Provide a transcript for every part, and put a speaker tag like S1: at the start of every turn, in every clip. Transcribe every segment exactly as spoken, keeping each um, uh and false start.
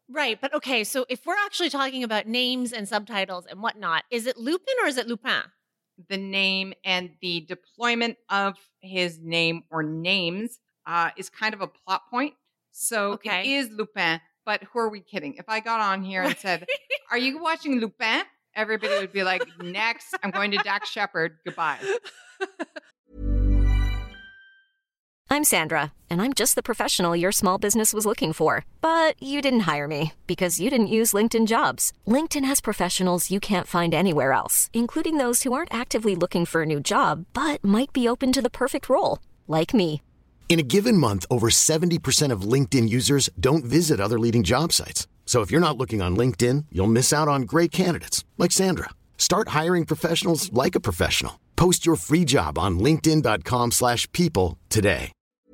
S1: Right. But okay, so if we're actually talking about names and subtitles and whatnot, is it Lupin or is it Lupin?
S2: The name and the deployment of his name or names uh, is kind of a plot point. So it
S1: Okay.
S2: is Lupin, but who are we kidding? If I got on here and
S1: Right.
S2: said, "Are you watching Lupin?" Everybody would be like, "Next, I'm going to Dax Shepard. Goodbye."
S3: I'm Sandra, and I'm just the professional your small business was looking for. But you didn't hire me because you didn't use LinkedIn Jobs. LinkedIn has professionals you can't find anywhere else, including those who aren't actively looking for a new job, but might be open to the perfect role, like me.
S4: In a given month, over seventy percent of LinkedIn users don't visit other leading job sites. So if you're not looking on LinkedIn, you'll miss out on great candidates like Sandra. Start hiring professionals like a professional. Post your free job on linkedin dot com slash people today.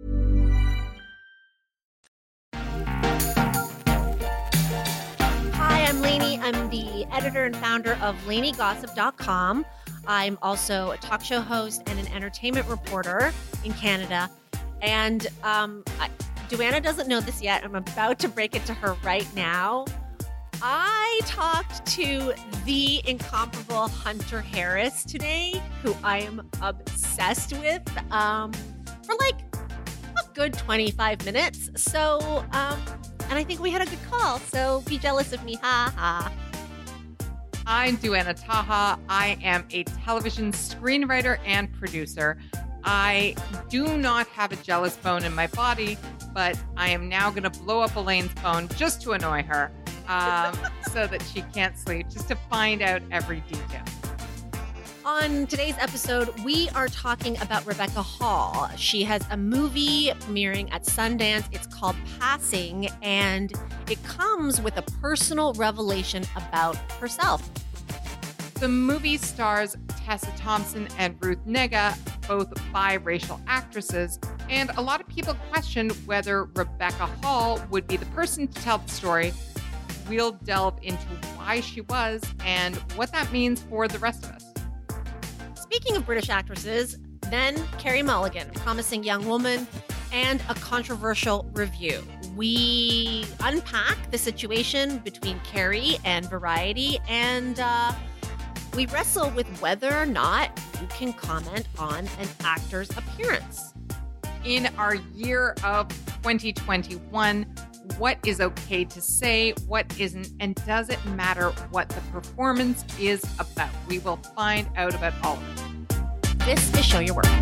S1: Hi, I'm Lainey. I'm the editor and founder of Lainey Gossip dot com. I'm also a talk show host and an entertainment reporter in Canada. And um, I, Duana doesn't know this yet. I'm about to break it to her right now. I talked to the incomparable Hunter Harris today, who I am obsessed with, um, for like a good twenty-five minutes. So, um, and I think we had a good call. So be jealous of me. Ha ha.
S2: I'm Duana Taha. I am a television screenwriter and producer. I do not have a jealous bone in my body, but I am now going to blow up Elaine's phone just to annoy her, um, so that she can't sleep, just to find out every detail.
S1: On today's episode, we are talking about Rebecca Hall. She has a movie premiering at Sundance. It's called Passing, and it comes with a personal revelation about herself.
S2: The movie stars Tessa Thompson and Ruth Negga, both biracial actresses, and a lot of people questioned whether Rebecca Hall would be the person to tell the story. We'll delve into why she was and what that means for the rest of us.
S1: Speaking of British actresses, then Carey Mulligan, a promising young woman, and a controversial review. We unpack the situation between Carey and Variety, and uh, we wrestle with whether or not you can comment on an actor's appearance.
S2: In our year of twenty twenty-one, what is okay to say, what isn't, and does it matter what the performance is about? We will find out about all of it.
S1: This is Show Your Work.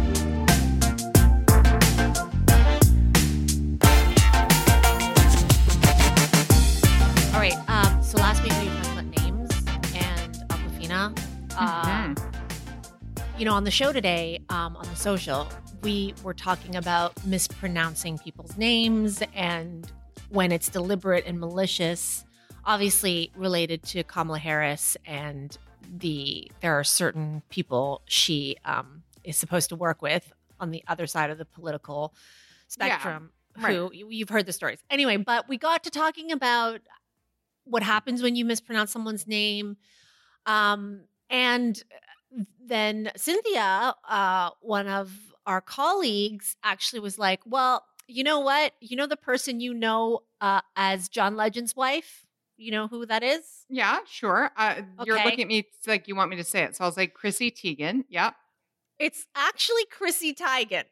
S1: All right, um, so last week we talked about names and Aquafina.
S2: Mm-hmm.
S1: Uh, you know, on the show today, um, on the social, we were talking about mispronouncing people's names and when it's deliberate and malicious, obviously related to Kamala Harris, and the there are certain people she um, is supposed to work with on the other side of the political spectrum.
S2: Yeah, right.
S1: Who you've heard the stories anyway. But we got to talking about what happens when you mispronounce someone's name, um, and then Cynthia, uh, one of our colleagues, actually was like, "Well, you know what? You know the person you know uh, as John Legend's wife? You know who that is?"
S2: Yeah, sure. Uh, You're
S1: Okay.
S2: looking at me it's like you want me to say it. So I was like, Chrissy Teigen. Yep.
S1: It's actually Chrissy Teigen.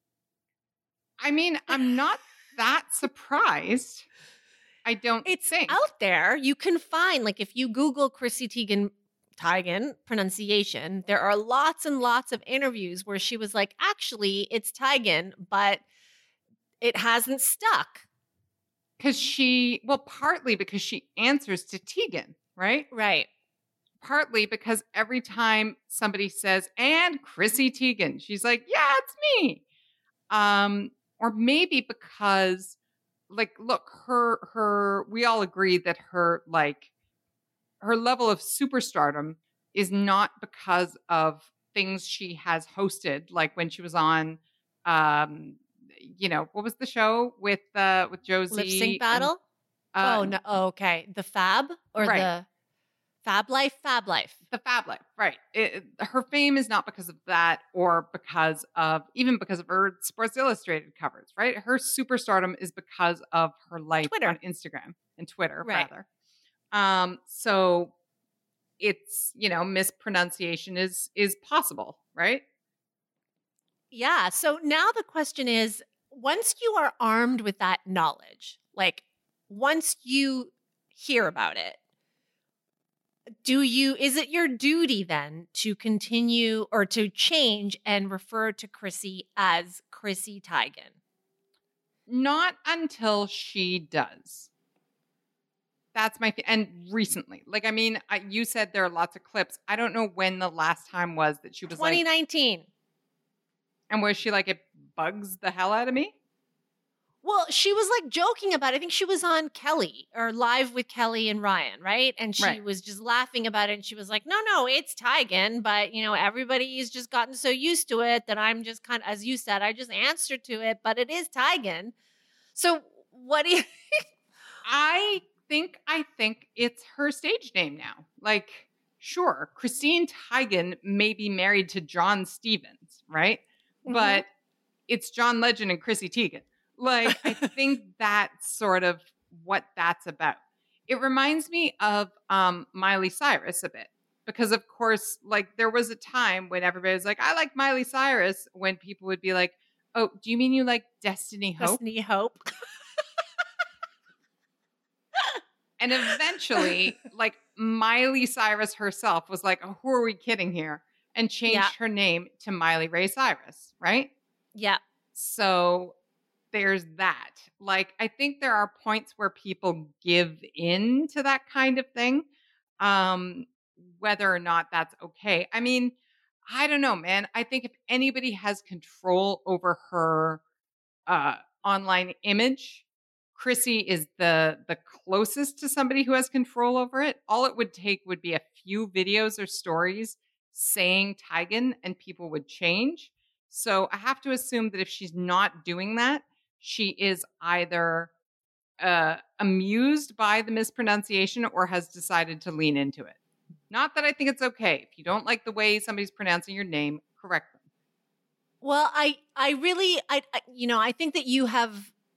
S2: I mean, I'm not that surprised. I don't
S1: It's
S2: think.
S1: out there. You can find, like, if you Google Chrissy Teigen, Teigen pronunciation, there are lots and lots of interviews where she was like, actually, it's Teigen, but it hasn't stuck.
S2: Because she, well, partly because she answers to Teigen, right?
S1: Right.
S2: Partly because every time somebody says, and Chrissy Teigen, she's like, yeah, it's me. Um, or maybe because, like, look, her, her, we all agree that her, like, her level of superstardom is not because of things she has hosted, like when she was on, um, you know, what was the show with uh with Josie?
S1: Lip sync
S2: and-
S1: battle?
S2: uh,
S1: oh, no. Oh, okay. The Fab or
S2: Right.
S1: the Fab Life? Fab Life.
S2: The Fab Life, right? It, it- her fame is not because of that, or because of even because of her Sports Illustrated covers, right? Her superstardom is because of her life
S1: Twitter.
S2: on Instagram. and Twitter,
S1: Right.
S2: rather. Um, so it's, you know, mispronunciation is is possible, right?
S1: Yeah. So now the question is, once you are armed with that knowledge, like once you hear about it, do you, is it your duty then to continue or to change and refer to Chrissy as Chrissy Teigen?
S2: Not until she does. That's my th- and recently, like I mean, I, you said there are lots of clips. I don't know when the last time was that she was like,
S1: twenty nineteen.
S2: and was she like, it bugs the hell out of me?
S1: Well, she was like joking about it. I think she was on Kelly or live with Kelly and Ryan, right? And she
S2: Right.
S1: was just laughing about it. And she was like, no, no, it's Teigen. But, you know, everybody's just gotten so used to it that I'm just kind of, as you said, I just answered to it, but it is Teigen. So what do you
S2: I think I think it's her stage name now. Like, sure, Christine Teigen may be married to John Stevens, right?
S1: Mhm.
S2: But it's John Legend and Chrissy Teigen. Like, I think that's sort of what that's about. It reminds me of um, Miley Cyrus a bit. Because of course, like there was a time when everybody was like, I like Miley Cyrus, when people would be like, oh, do you mean you like Destiny Hope?
S1: Destiny Hope?
S2: And eventually, like Miley Cyrus herself was like, oh, who are we kidding here? And changed
S1: Yeah.
S2: her name to Miley Ray Cyrus, right?
S1: Yeah.
S2: So there's that. Like, I think there are points where people give in to that kind of thing, um, whether or not that's okay. I mean, I don't know, man. I think if anybody has control over her uh, online image, Chrissy is the the closest to somebody who has control over it. All it would take would be a few videos or stories saying Teigen and people would change. So I have to assume that if she's not doing that, she is either uh, amused by the mispronunciation or has decided to lean into it. Not that I think it's okay. If you don't like the way somebody's pronouncing your name, correct them.
S1: Well, I, I really, I, I you know, I think that you have,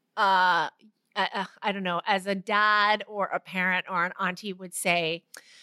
S1: uh, uh, I don't know, as a dad or a parent or an auntie would say,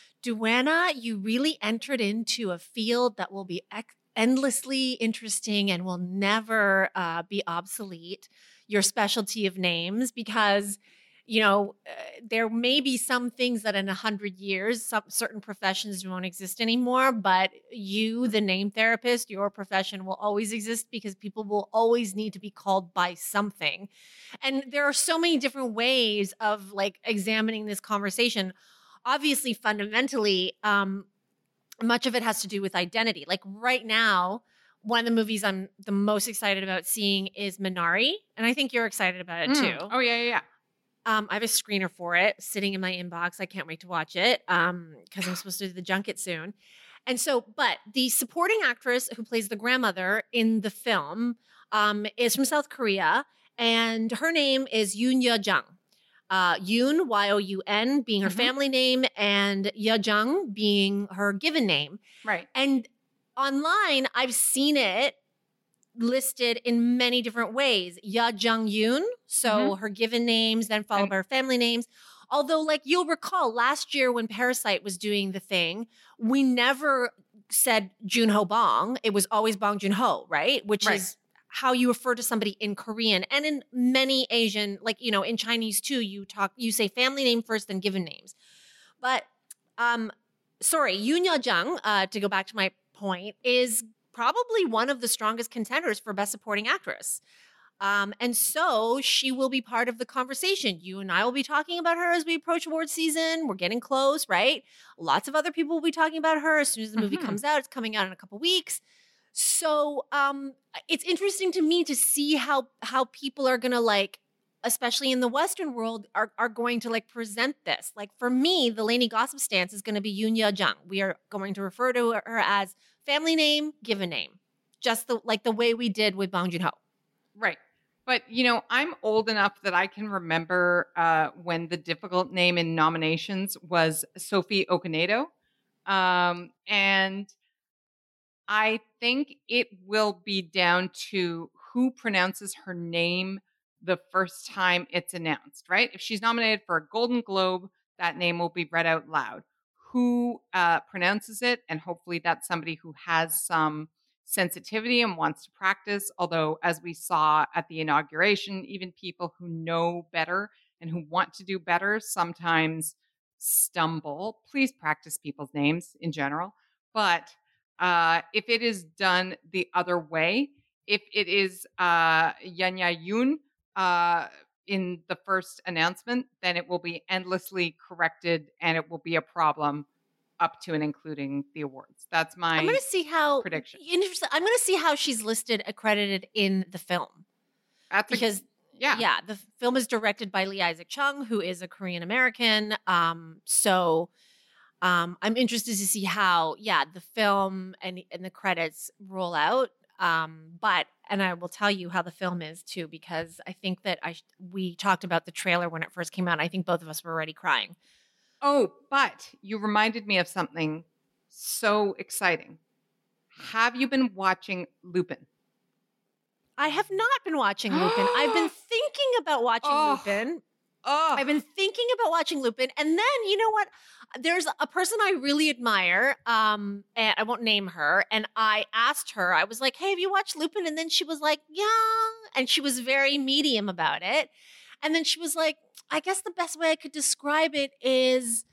S1: Duana, you really entered into a field that will be ex- endlessly interesting and will never uh, be obsolete. Your specialty of names, because you know, uh, there may be some things that in a hundred years, some certain professions won't exist anymore, but you, the name therapist, your profession will always exist because people will always need to be called by something. And there are so many different ways of like examining this conversation. Obviously, fundamentally, um, much of it has to do with identity. Like right now, one of the movies I'm the most excited about seeing is Minari. And I think you're excited about it
S2: Mm.
S1: too.
S2: Oh, yeah, yeah, yeah.
S1: Um, I have a screener for it sitting in my inbox. I can't wait to watch it um, because I'm supposed to do the junket soon. And so, but the supporting actress who plays the grandmother in the film um, is from South Korea, and her name is Yoon Ye Jung. Uh, Yoon, Y O U N, being her
S2: Mhm.
S1: family name, and Ye Jung being her given name.
S2: Right.
S1: And online, I've seen it listed in many different ways. Ya Jung Yoon, so her given names, then followed
S2: And-
S1: by her family names. Although, like you'll recall, last year when Parasite was doing the thing, we never said Junho Bong. It was always Bong Joon-ho, right? Which
S2: Right.
S1: is how you refer to somebody in Korean and in many Asian, like, you know, in Chinese too, you talk, you say family name first, then given names. But, um, sorry, Yoon Ye Jung, uh, to go back to my point, is probably one of the strongest contenders for Best Supporting Actress. Um, and so she will be part of the conversation. You and I will be talking about her as we approach award season. We're getting close, right? Lots of other people will be talking about her as soon as the movie
S2: Mhm.
S1: comes out. It's coming out in a couple weeks. So um, it's interesting to me to see how how people are gonna like, especially in the Western world, are, are going to like present this. Like for me, the Lainey Gossip stance is going to be Yoon Ye Jung. We are going to refer to her as family name, given name, just the like the way we did with Bong Joon-ho.
S2: Right. But, you know, I'm old enough that I can remember uh, when the difficult name in nominations was Sophie Okonedo. Um, and I think it will be down to who pronounces her name the first time it's announced, right? If she's nominated for a Golden Globe, that name will be read out loud. Who uh, pronounces it? And hopefully that's somebody who has some sensitivity and wants to practice. Although, as we saw at the inauguration, even people who know better and who want to do better sometimes stumble. Please practice people's names in general. But uh, if it is done the other way, if it is uh, Yanya Yoon uh, in the first announcement, then it will be endlessly corrected and it will be a problem up to and including the awards. That's my
S1: I'm going to see how
S2: prediction.
S1: Interesting. I'm going to see how she's listed accredited in the film.
S2: That's
S1: because
S2: a, yeah,
S1: yeah, the film is directed by Lee Isaac Chung, who is a Korean American. Um, so um, I'm interested to see how yeah the film and and the credits roll out. Um, but and I will tell you how the film is too, because I think that I we talked about the trailer when it first came out. I think both of us were already crying.
S2: Oh, but you reminded me of something so exciting. Have you been watching Lupin?
S1: I have not been watching Lupin. I've been thinking about watching
S2: Oh.
S1: Lupin.
S2: Oh,
S1: I've been thinking about watching Lupin. And then, you know what? There's a person I really admire. Um, and I won't name her. And I asked her, I was like, hey, have you watched Lupin? And then she was like, yeah. And she was very medium about it. And then she was like, I guess the best way I could describe it is,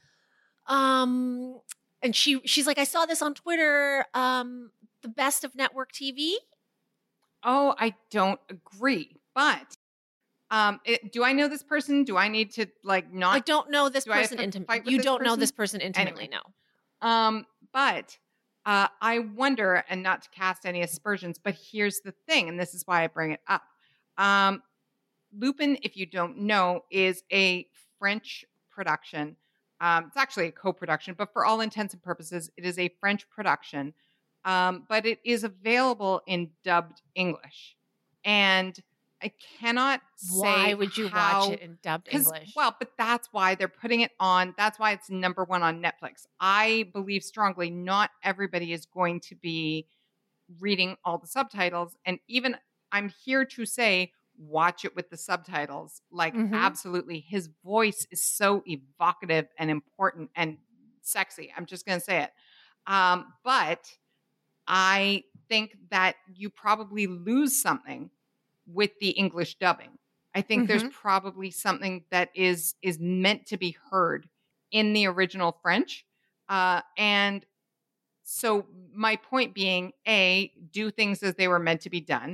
S1: um, and she she's like, I saw this on Twitter, um, the best of network T V.
S2: oh, I don't agree. But um, it, do I know this person? Do I need to like not?
S1: I don't know this
S2: do I have
S1: person
S2: to
S1: intimately.
S2: fight with
S1: You
S2: this
S1: don't know
S2: person?
S1: this person intimately,
S2: Anyway.
S1: no.
S2: Um, but uh, I wonder, and not to cast any aspersions, but here's the thing, and this is why I bring it up. Um, Lupin, if you don't know, is a French production. Um, it's actually a co-production, but for all intents and purposes, it is a French production. Um, but it is available in dubbed English, and I cannot say
S1: Why would you
S2: how,
S1: watch it in dubbed
S2: 'cause-
S1: English?
S2: Well, but that's why they're putting it on. That's why it's number one on Netflix. I believe strongly not everybody is going to be reading all the subtitles. And even I'm here to say, watch it with the subtitles. Like,
S1: Mhm.
S2: absolutely. His voice is so evocative and important and sexy. I'm just going to say it. Um, but I think that you probably lose something with the English dubbing. I think there's probably something that is is meant to be heard in the original French. Uh, and so my point being, A, do things as they were meant to be done.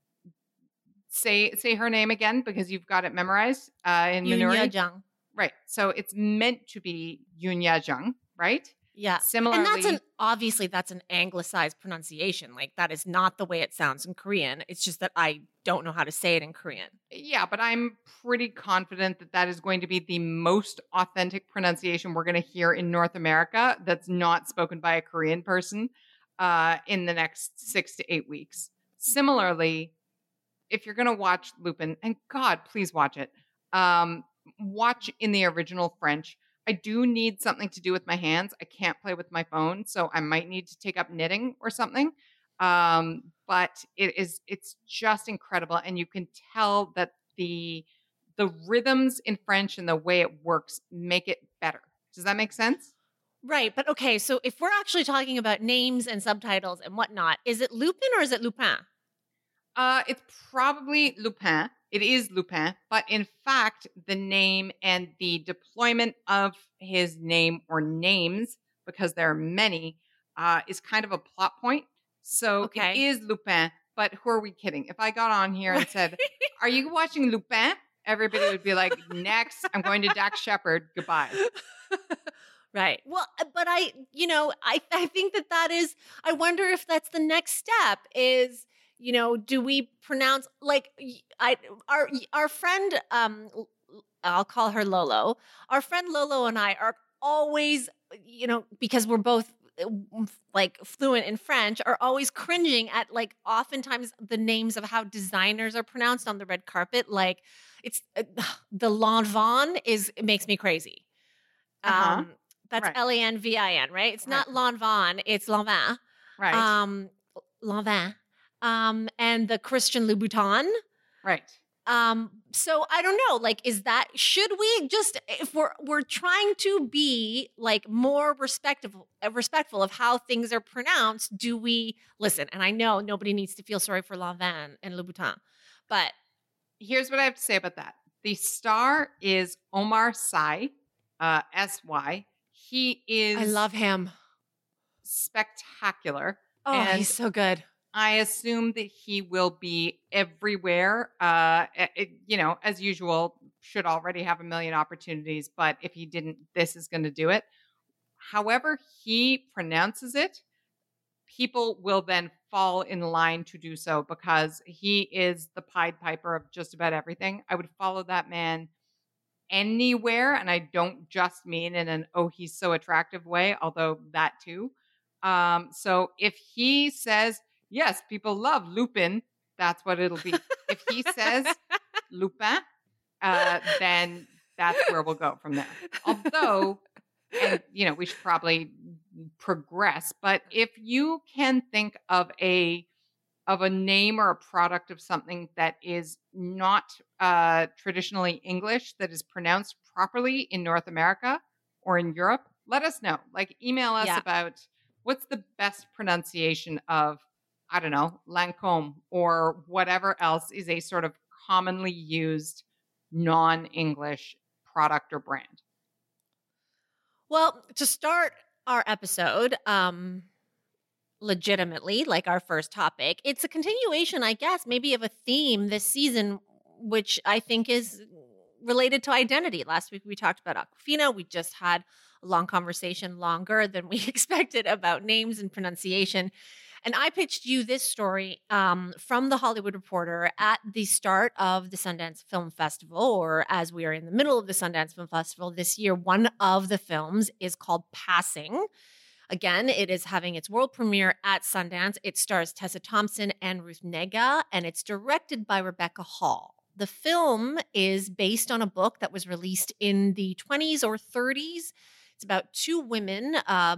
S2: Say say her name again because you've got it memorized uh, in
S1: Yoon
S2: minority.
S1: Ye-jung.
S2: Right. So it's meant to be Yoon Ye-jung, right?
S1: Yeah.
S2: Similarly,
S1: And that's an obviously that's an anglicized pronunciation. Like that is not the way it sounds in Korean. It's just that I don't know how to say it in Korean.
S2: yeah, but I'm pretty confident that that is going to be the most authentic pronunciation we're going to hear in North America that's not spoken by a Korean person uh, in the next six to eight weeks. Similarly, if you're going to watch Lupin, and God, please watch it, um, watch in the original French. I do need something to do with my hands. I can't play with my phone, so I might need to take up knitting or something. Um, but it is it's just incredible, and you can tell that the the rhythms in French and the way it works make it better. Does that make sense?
S1: Right. But okay, so if we're actually talking about names and subtitles and whatnot, is it Lupin or is it Lupin?
S2: Uh, it's probably Lupin. It is Lupin, but in fact, the name and the deployment of his name or names, because there are many, uh, is kind of a plot point. So
S1: Okay.
S2: it is Lupin, but who are we kidding? If I got on here and said, are you watching Lupin? Everybody would be like, next, I'm going to Dax Shepard. Goodbye.
S1: Right. Well, uh, but I, you know, I, I think that that is, I wonder if that's the next step is, you know, do we pronounce like y- I, our, our friend, um, L- I'll call her Lolo. Our friend Lolo and I are always, you know, because we're both uh, like fluent in French, are always cringing at like oftentimes the names of how designers are pronounced on the red carpet. Like it's uh, the Lanvin is, it makes me crazy.
S2: Uh-huh.
S1: Um, that's
S2: Right.
S1: L A N V I N, right? It's not
S2: Right.
S1: Lanvin, it's Lanvin.
S2: Right.
S1: Um, Lanvin. Um, and the Christian Louboutin.
S2: right.
S1: Um, so I don't know, like, is that, should we just, if we're, we're trying to be like more respectful, uh, respectful of how things are pronounced, do we listen? And I know nobody needs to feel sorry for Lanvin and Louboutin, but
S2: Here's what I have to say about that. The star is Omar Sy, uh, S Y. He is
S1: I love him.
S2: spectacular.
S1: Oh,
S2: and
S1: he's so good.
S2: I assume that he will be everywhere. Uh, it, you know, as usual, should already have a million opportunities, but if he didn't, this is going to do it. However he pronounces it, people will then fall in line to do so because he is the Pied Piper of just about everything. I would follow that man anywhere, and I don't just mean in an, oh, he's so attractive way, although that too. Um, so if he says, yes, people love Lupin, that's what it'll be. If he says Lupin, uh, then that's where we'll go from there. Although, and you know, we should probably progress, but if you can think of a of a name or a product of something that is not uh, traditionally English, that is pronounced properly in North America or in Europe, let us know. Like, email us
S1: Yeah.
S2: about what's the best pronunciation of, I don't know, Lancôme or whatever else is a sort of commonly used non-English product or brand.
S1: Well, to start our episode, um, legitimately, like our first topic, it's a continuation, I guess, maybe of a theme this season, which I think is related to identity. Last week we talked about Awkwafina. We just had a long conversation, longer than we expected, about names and pronunciation. And I pitched you this story um, from The Hollywood Reporter at the start of the Sundance Film Festival, or as we are in the middle of the Sundance Film Festival this year. One of the films is called Passing. Again, it is having its world premiere at Sundance. It stars Tessa Thompson and Ruth Negga, and it's directed by Rebecca Hall. The film is based on a book that was released in the twenties or thirties. It's about two women. Uh,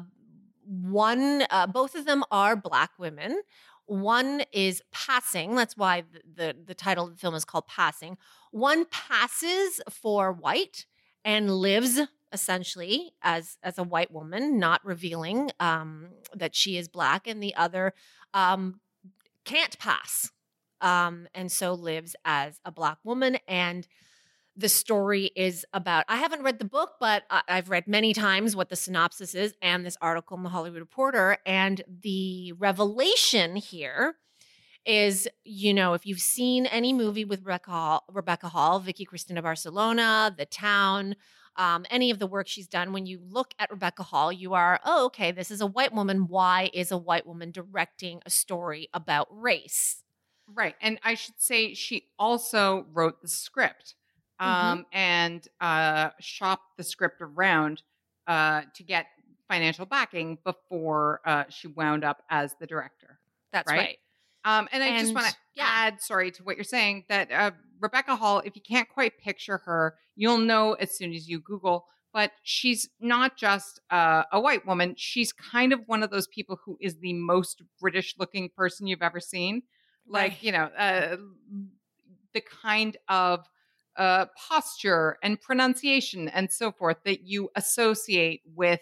S1: one, uh, both of them are Black women. One is passing. That's why the, the, the title of the film is called Passing. One passes for white and lives essentially as as a white woman, not revealing um, that she is Black, and the other um, can't pass, um, and so lives as a Black woman. And the story is about, I haven't read the book, but I, I've read many times what the synopsis is and this article in The Hollywood Reporter. And the revelation here is, you know, if you've seen any movie with Rebecca Hall, Rebecca Hall, Vicky Cristina Barcelona, The Town, Um, any of the work she's done, when you look at Rebecca Hall, you are, oh, okay, this is a white woman. Why is a white woman directing a story about race?
S2: Right. And I should say she also wrote the script um,
S1: Mm-hmm.
S2: and uh, shopped the script around uh, to get financial backing before uh, she wound up as the director.
S1: That's
S2: right.
S1: right.
S2: Um, and I
S1: And,
S2: just want to
S1: yeah.
S2: add, sorry, to what you're saying, that uh, Rebecca Hall, if you can't quite picture her, you'll know as soon as you Google, but she's not just uh, a white woman. She's kind of one of those people who is the most British looking person you've ever seen. Like,
S1: Right.
S2: you know, uh, the kind of uh, posture and pronunciation and so forth that you associate with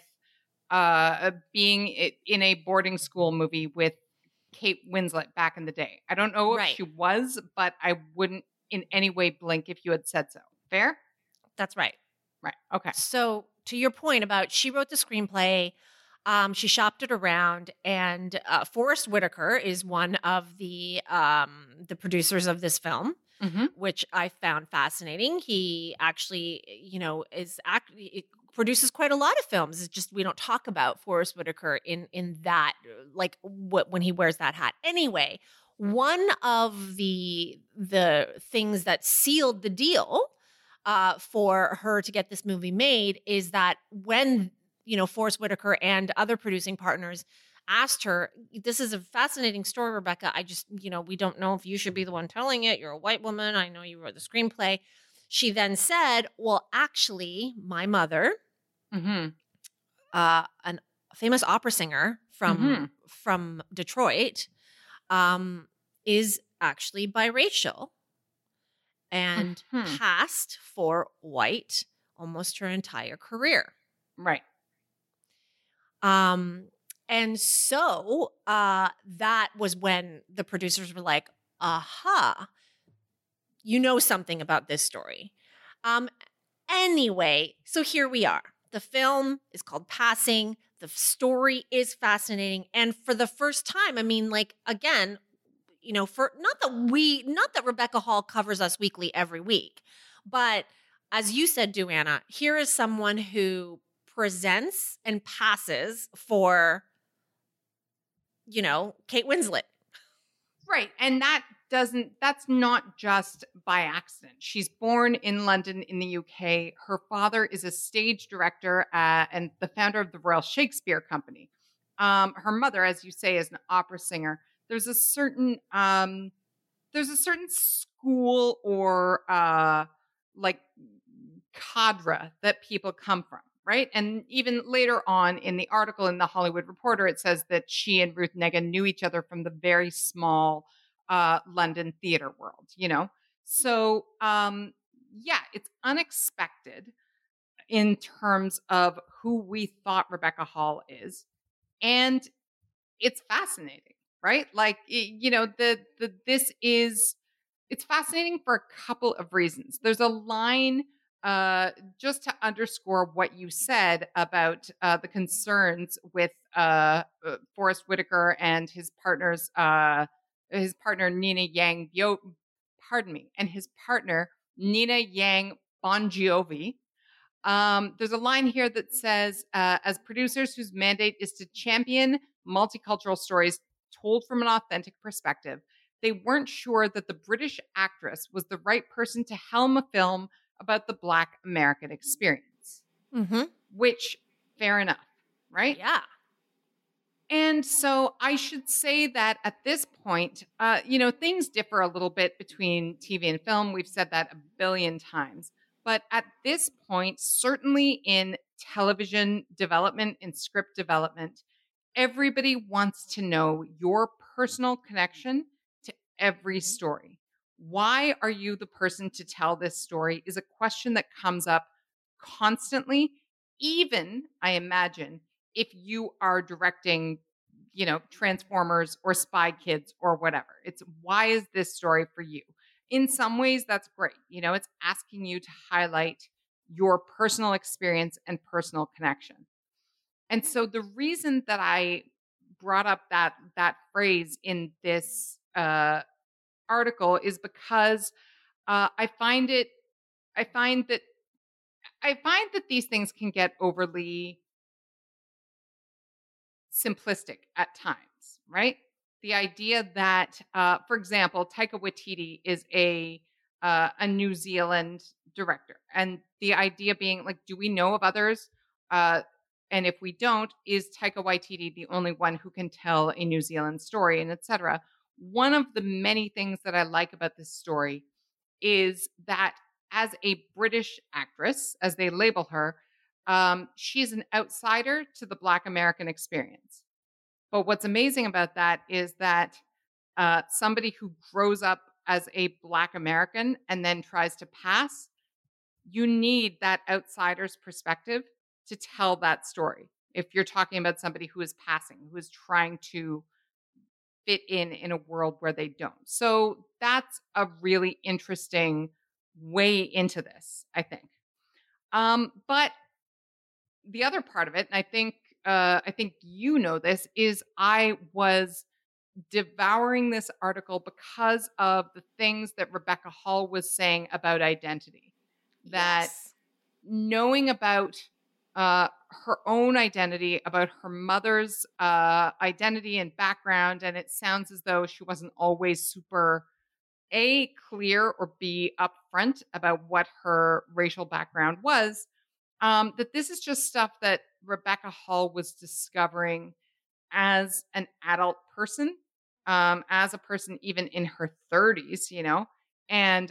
S2: uh, being in a boarding school movie with Kate Winslet back in the day. I don't know if
S1: Right.
S2: she was, but I wouldn't in any way blink if you had said so. Fair?
S1: That's right.
S2: Right. Okay.
S1: So to your point about, she wrote the screenplay, um, she shopped it around, and uh, Forrest Whitaker is one of the um, the producers of this film,
S2: Mm-hmm.
S1: which I found fascinating. He actually, you know, is act it produces quite a lot of films. It's just we don't talk about Forrest Whitaker in in that, like, what when he wears that hat. Anyway, one of the the things that sealed the deal uh, for her to get this movie made is that when, you know, Forrest Whitaker and other producing partners asked her, this is a fascinating story, Rebecca. I just, you know, we don't know if you should be the one telling it. You're a white woman. I know you wrote the screenplay. She then said, well, actually, my mother,
S2: Mm-hmm.
S1: uh, an, a famous opera singer from
S2: Mhm.
S1: from Detroit, um, is actually biracial. and
S2: Mhm.
S1: passed for white almost her entire career.
S2: Right.
S1: Um, and so uh, that was when the producers were like, aha, you know something about this story. Um, anyway, so here we are. The film is called Passing. The story is fascinating. And for the first time, I mean, like, again, you know, for not that we, not that Rebecca Hall covers us weekly every week, but as you said, Duana, here is someone who presents and passes for, you know, Kate Winslet.
S2: Right. And that doesn't, that's not just by accident. She's born in London in the U K. Her father is a stage director uh, and the founder of the Royal Shakespeare Company. Um, her mother, as you say, is an opera singer. There's a certain, um, there's a certain school or uh, like cadre that people come from. Right. And even later on in the article in the Hollywood Reporter, it says that she and Ruth Negga knew each other from the very small uh, London theater world, you know? So, um, yeah, it's unexpected in terms of who we thought Rebecca Hall is. And it's fascinating, right? Like, you know, the, the, this is, it's fascinating for a couple of reasons. There's a line uh, just to underscore what you said about uh, the concerns with uh, uh, Forrest Whitaker and his partner's uh, his partner Nina Yang Bio, pardon me, and his partner Nina Yang Bon Jovi. Um, there's a line here that says, uh, as producers whose mandate is to champion multicultural stories told from an authentic perspective, they weren't sure that the British actress was the right person to helm a film about the Black American experience.
S1: Mm-hmm.
S2: Which, fair enough, right?
S1: Yeah.
S2: And so I should say that at this point, uh, you know, things differ a little bit between T V and film. We've said that a billion times. But at this point, certainly in television development and script development, everybody wants to know your personal connection to every story. Why are you the person to tell this story is a question that comes up constantly, even, I imagine, if you are directing, you know, Transformers or Spy Kids or whatever. It's why is this story for you? In some ways, that's great. You know, it's asking you to highlight your personal experience and personal connection. And so the reason that I brought up that that phrase in this uh, article is because uh, I find it, I find that, I find that these things can get overly simplistic at times, right? The idea that, uh, for example, Taika Waititi is a uh, a New Zealand director, and the idea being like, do we know of others? Uh, and if we don't, is Taika Waititi the only one who can tell a New Zealand story, and et cetera? One of the many things that I like about this story is that as a British actress, as they label her, um, she's an outsider to the Black American experience. But what's amazing about that is that uh, somebody who grows up as a Black American and then tries to pass, you need that outsider's perspective to tell that story. If you're talking about somebody who is passing, who is trying to fit in in a world where they don't. So that's a really interesting way into this, I think. Um, but the other part of it, and I think uh, I think you know this, is I was devouring this article because of the things that Rebecca Hall was saying about identity. That
S1: Yes.
S2: knowing about uh, her own identity, about her mother's uh, identity and background, and it sounds as though she wasn't always super A, clear, or B, upfront about what her racial background was. Um, that this is just stuff that Rebecca Hall was discovering as an adult person, um, as a person even in her thirties, you know, and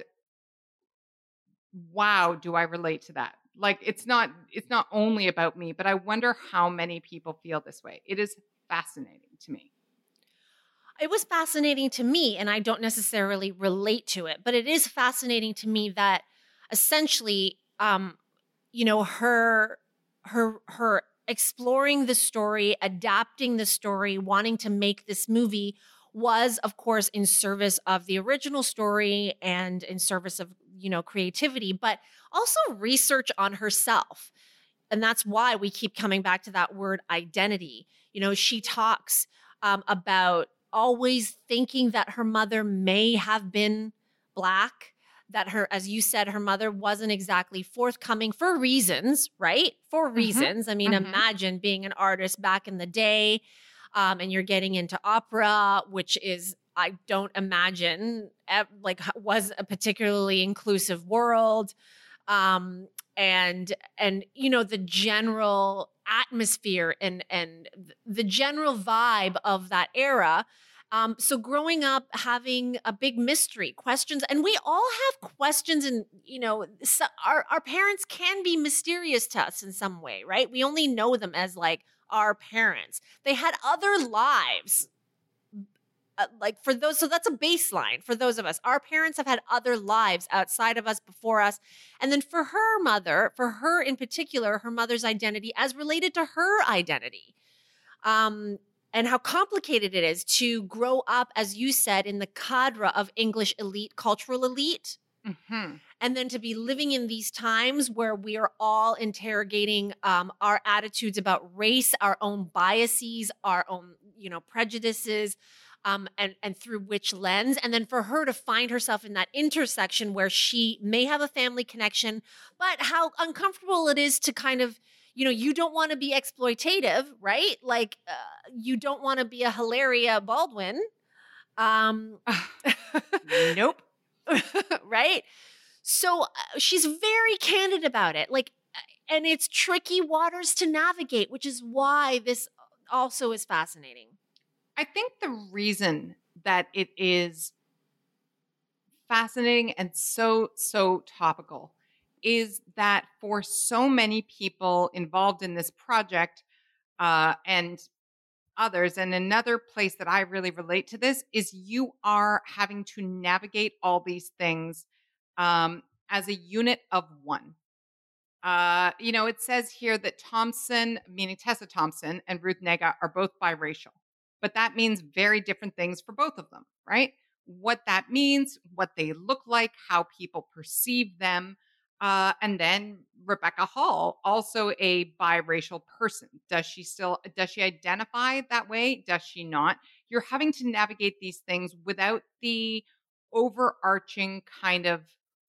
S2: wow, do I relate to that? Like it's not it's not only about me, but I wonder how many people feel this way. It is fascinating to me.
S1: It was fascinating to me, and I don't necessarily relate to it, but it is fascinating to me that essentially, um, you know, her, her, her exploring the story, adapting the story, wanting to make this movie was, of course, in service of the original story and in service of, you know, creativity, but also research on herself. And that's why we keep coming back to that word identity. You know, she talks um, about always thinking that her mother may have been Black, that her, as you said, her mother wasn't exactly forthcoming for reasons, right? For reasons.
S2: Mm-hmm.
S1: I mean,
S2: Mm-hmm.
S1: imagine being an artist back in the day um, and you're getting into opera, which is, I don't imagine, eh, like, was a particularly inclusive world. Um, and and you know the general atmosphere and and the general vibe of that era. Um, so growing up having a big mystery questions, and we all have questions, and you know so our our parents can be mysterious to us in some way, right? We only know them as like our parents. They had other lives. Uh, like for those, so that's a baseline for those of us. Our parents have had other lives outside of us, before us. And then for her mother, for her in particular, her mother's identity as related to her identity. Um, and how complicated it is to grow up, as you said, in the cadre of English elite, cultural elite.
S2: Mm-hmm.
S1: And then to be living in these times where we are all interrogating um, our attitudes about race, our own biases, our own, you know, prejudices, um, and and through which lens. And then for her to find herself in that intersection where she may have a family connection, but how uncomfortable it is to kind of, you know, you don't want to be exploitative, right? Like uh, you don't want to be a Hilaria Baldwin. Um,
S2: Nope.
S1: right? So uh, she's very candid about it. Like, uh, and it's tricky waters to navigate, which is why this also is fascinating.
S2: I think the reason that it is fascinating and so, so topical is that for so many people involved in this project uh, and others, and another place that I really relate to this is you are having to navigate all these things um, as a unit of one. Uh, you know, it says here that Thompson, meaning Tessa Thompson, and Ruth Negga are both biracial, but that means very different things for both of them, right? What that means, what they look like, how people perceive them. Uh, and then Rebecca Hall, also a biracial person. Does she still, does she identify that way? Does she not? You're having to navigate these things without the overarching kind of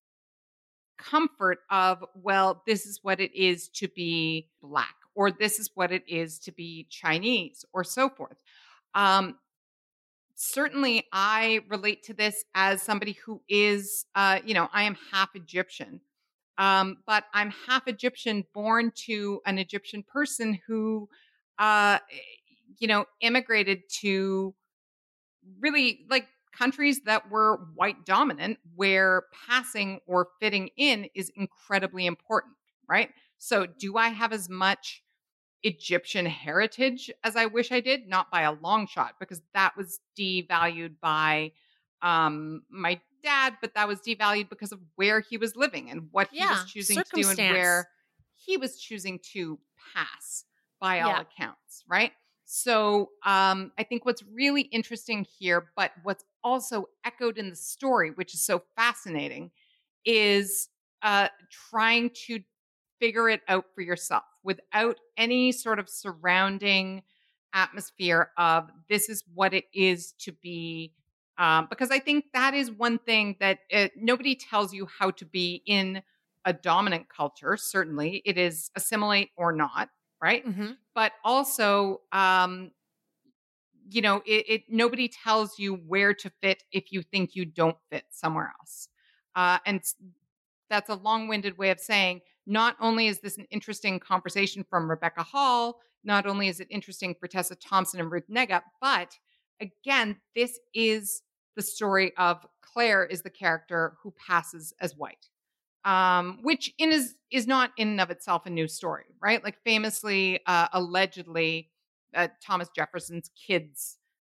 S2: comfort of, well, this is what it is to be Black, or this is what it is to be Chinese, or so forth. Um, certainly, I relate to this as somebody who is, uh, you know, I am half Egyptian, um, but I'm half Egyptian, born to an Egyptian person who, uh, you know, immigrated to really like countries that were white dominant, where passing or fitting in is incredibly important, right? So, do I have as much Egyptian heritage as I wish I did? Not by a long shot, because that was devalued by um, my dad, but that was devalued because of where he was living and what he
S1: Yeah,
S2: was choosing to do and where he was choosing to pass, by all
S1: Yeah.
S2: accounts, right? So um, I think what's really interesting here, but what's also echoed in the story, which is so fascinating, is uh, trying to figure it out for yourself without any sort of surrounding atmosphere of this is what it is to be. Um, because I think that is one thing that it, nobody tells you how to be in a dominant culture. Certainly, it is assimilate or not, right?
S1: Mm-hmm.
S2: But also, um, you know, it, it nobody tells you where to fit if you think you don't fit somewhere else. Uh, and that's a long-winded way of saying not only is this an interesting conversation from Rebecca Hall, not only is it interesting for Tessa Thompson and Ruth Negga, but again, this is the story of Claire is the character who passes as white. Um, which in is is not in and of itself a new story, right? Like famously, uh, allegedly, uh, Thomas Jefferson's kids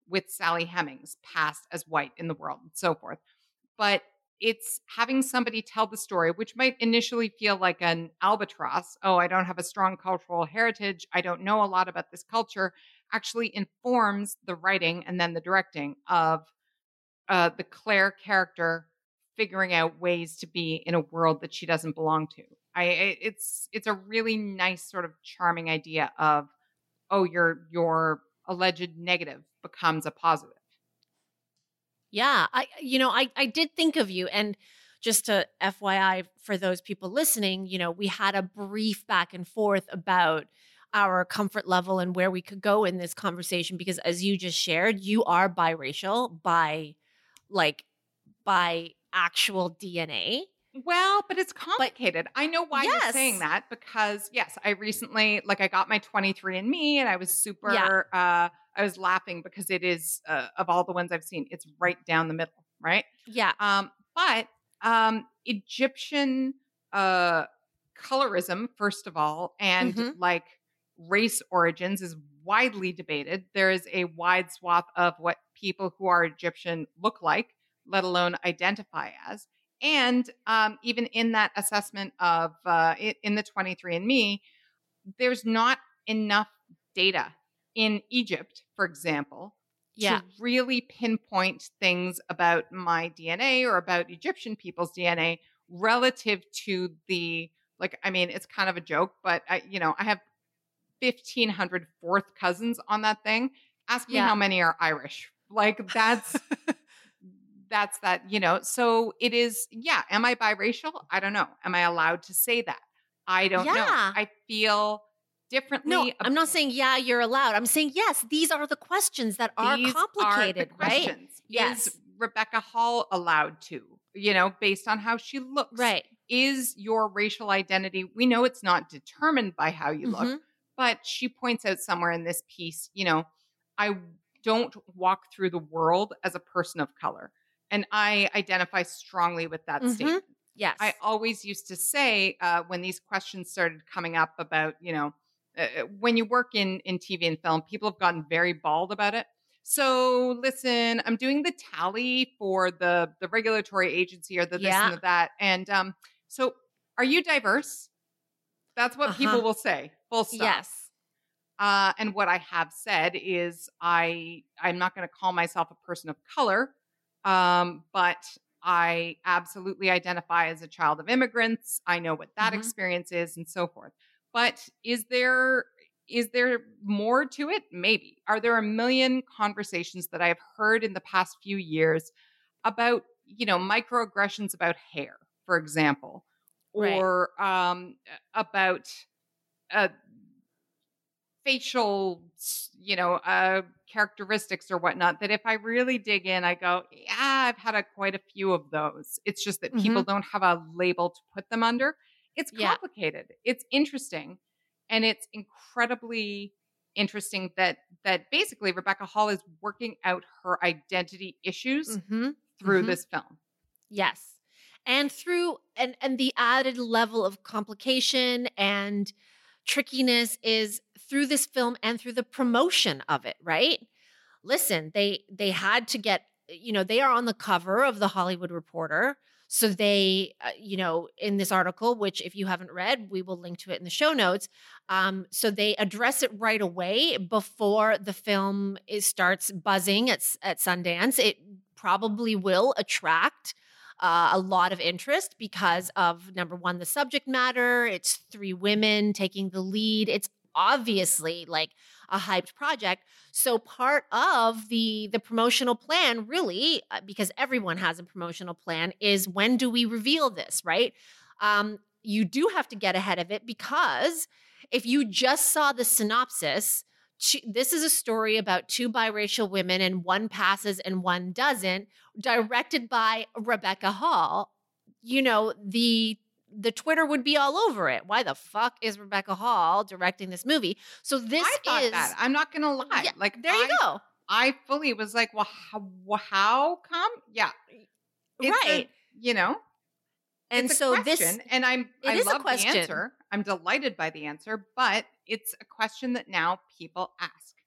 S2: with Sally Hemings passed as white in the world and so forth. But it's having somebody tell the story, which might initially feel like an albatross. Oh, I don't have a strong cultural heritage. I don't know a lot about this culture. Actually informs the writing and then the directing of uh, the Claire character figuring out ways to be in a world that she doesn't belong to. I it's it's a really nice sort of charming idea of, oh, your your alleged negative becomes a positive.
S1: Yeah, I you know, I I did think of you, and just to F Y I for those people listening, you know, we had a brief back and forth about our comfort level and where we could go in this conversation, because as you just shared, you are biracial by like by actual D N A.
S2: Well, but it's complicated. But, I know why
S1: yes.
S2: you're saying that, because yes, I recently, like I got my twenty-three and me and I was super, yeah. uh, I was laughing because it is, uh, of all the ones I've seen, it's right down the middle, right?
S1: Yeah.
S2: Um, but um, Egyptian uh, colorism, first of all, and mm-hmm. like race origins is widely debated. There is a wide swath of what people who are Egyptian look like, let alone identify as. And um, even in that assessment of uh, in the twenty-three and me, there's not enough data in Egypt, for example,
S1: yeah.
S2: to really pinpoint things about my D N A or about Egyptian people's D N A relative to the, like, I mean, it's kind of a joke, but I, you know, I have fifteen hundred fourth cousins on that thing. Ask me yeah. how many are Irish. Like that's... That's that, you know, so it is, yeah. Am I biracial? I don't know. Am I allowed to say that? I don't
S1: yeah.
S2: know. I feel differently.
S1: No,
S2: ab-
S1: I'm not saying, yeah, you're allowed. I'm saying, yes, these are the questions that are
S2: these
S1: complicated,
S2: are the questions.
S1: Right?
S2: Is
S1: yes.
S2: Rebecca Hall allowed to, you know, based on how she looks?
S1: Right.
S2: Is your racial identity, we know it's not determined by how you
S1: mm-hmm.
S2: look, but she points out somewhere in this piece, you know, I don't walk through the world as a person of color. And I identify strongly with that
S1: mm-hmm.
S2: statement.
S1: Yes.
S2: I always used to say uh, when these questions started coming up about, you know, uh, when you work in, in T V and film, people have gotten very bald about it. So listen, I'm doing the tally for the, the regulatory agency or the this
S1: yeah.
S2: and the that. And um, so are you diverse? That's what uh-huh. people will say. Full stop.
S1: Yes.
S2: Uh, and what I have said is I, I'm not going to call myself a person of color. Um, but I absolutely identify as a child of immigrants. I know what that mm-hmm. experience is and so forth. But is there, is there more to it? Maybe. Are there a million conversations that I've heard in the past few years about, you know, microaggressions about hair, for example, or, right. um, about, uh, facial, you know, uh, characteristics or whatnot, that if I really dig in, I go, yeah, I've had a, quite a few of those. It's just that mm-hmm. people don't have a label to put them under. It's complicated. Yeah. It's interesting. And it's incredibly interesting that, that basically Rebecca Hall is working out her identity issues mm-hmm. through mm-hmm. this film.
S1: Yes. And through, and, and the added level of complication and trickiness is through this film and through the promotion of it, right? Listen, they they had to get, you know, they are on the cover of the Hollywood Reporter. So they, uh, you know, in this article, which if you haven't read, we will link to it in the show notes. Um, so they address it right away before the film is, starts buzzing at, at Sundance. It probably will attract Uh, a lot of interest because of, number one, the subject matter. It's three women taking the lead. It's obviously like a hyped project. So part of the the promotional plan, really, uh, because everyone has a promotional plan, is when do we reveal this, right? Um, you do have to get ahead of it, because if you just saw the synopsis, this is a story about two biracial women and one passes and one doesn't, directed by Rebecca Hall. You know, the the Twitter would be all over it. Why the fuck is Rebecca Hall directing this movie? So this
S2: I thought
S1: is
S2: that. I'm not going to lie.
S1: Yeah,
S2: like
S1: there you
S2: I,
S1: go.
S2: I fully was like, well, how, well, how come? Yeah. It's
S1: right.
S2: A, you know,
S1: and
S2: it's a
S1: so
S2: question,
S1: this,
S2: and I'm,
S1: it
S2: I
S1: is
S2: love
S1: a question.
S2: the answer. I'm delighted by the answer, but it's a question that now people ask.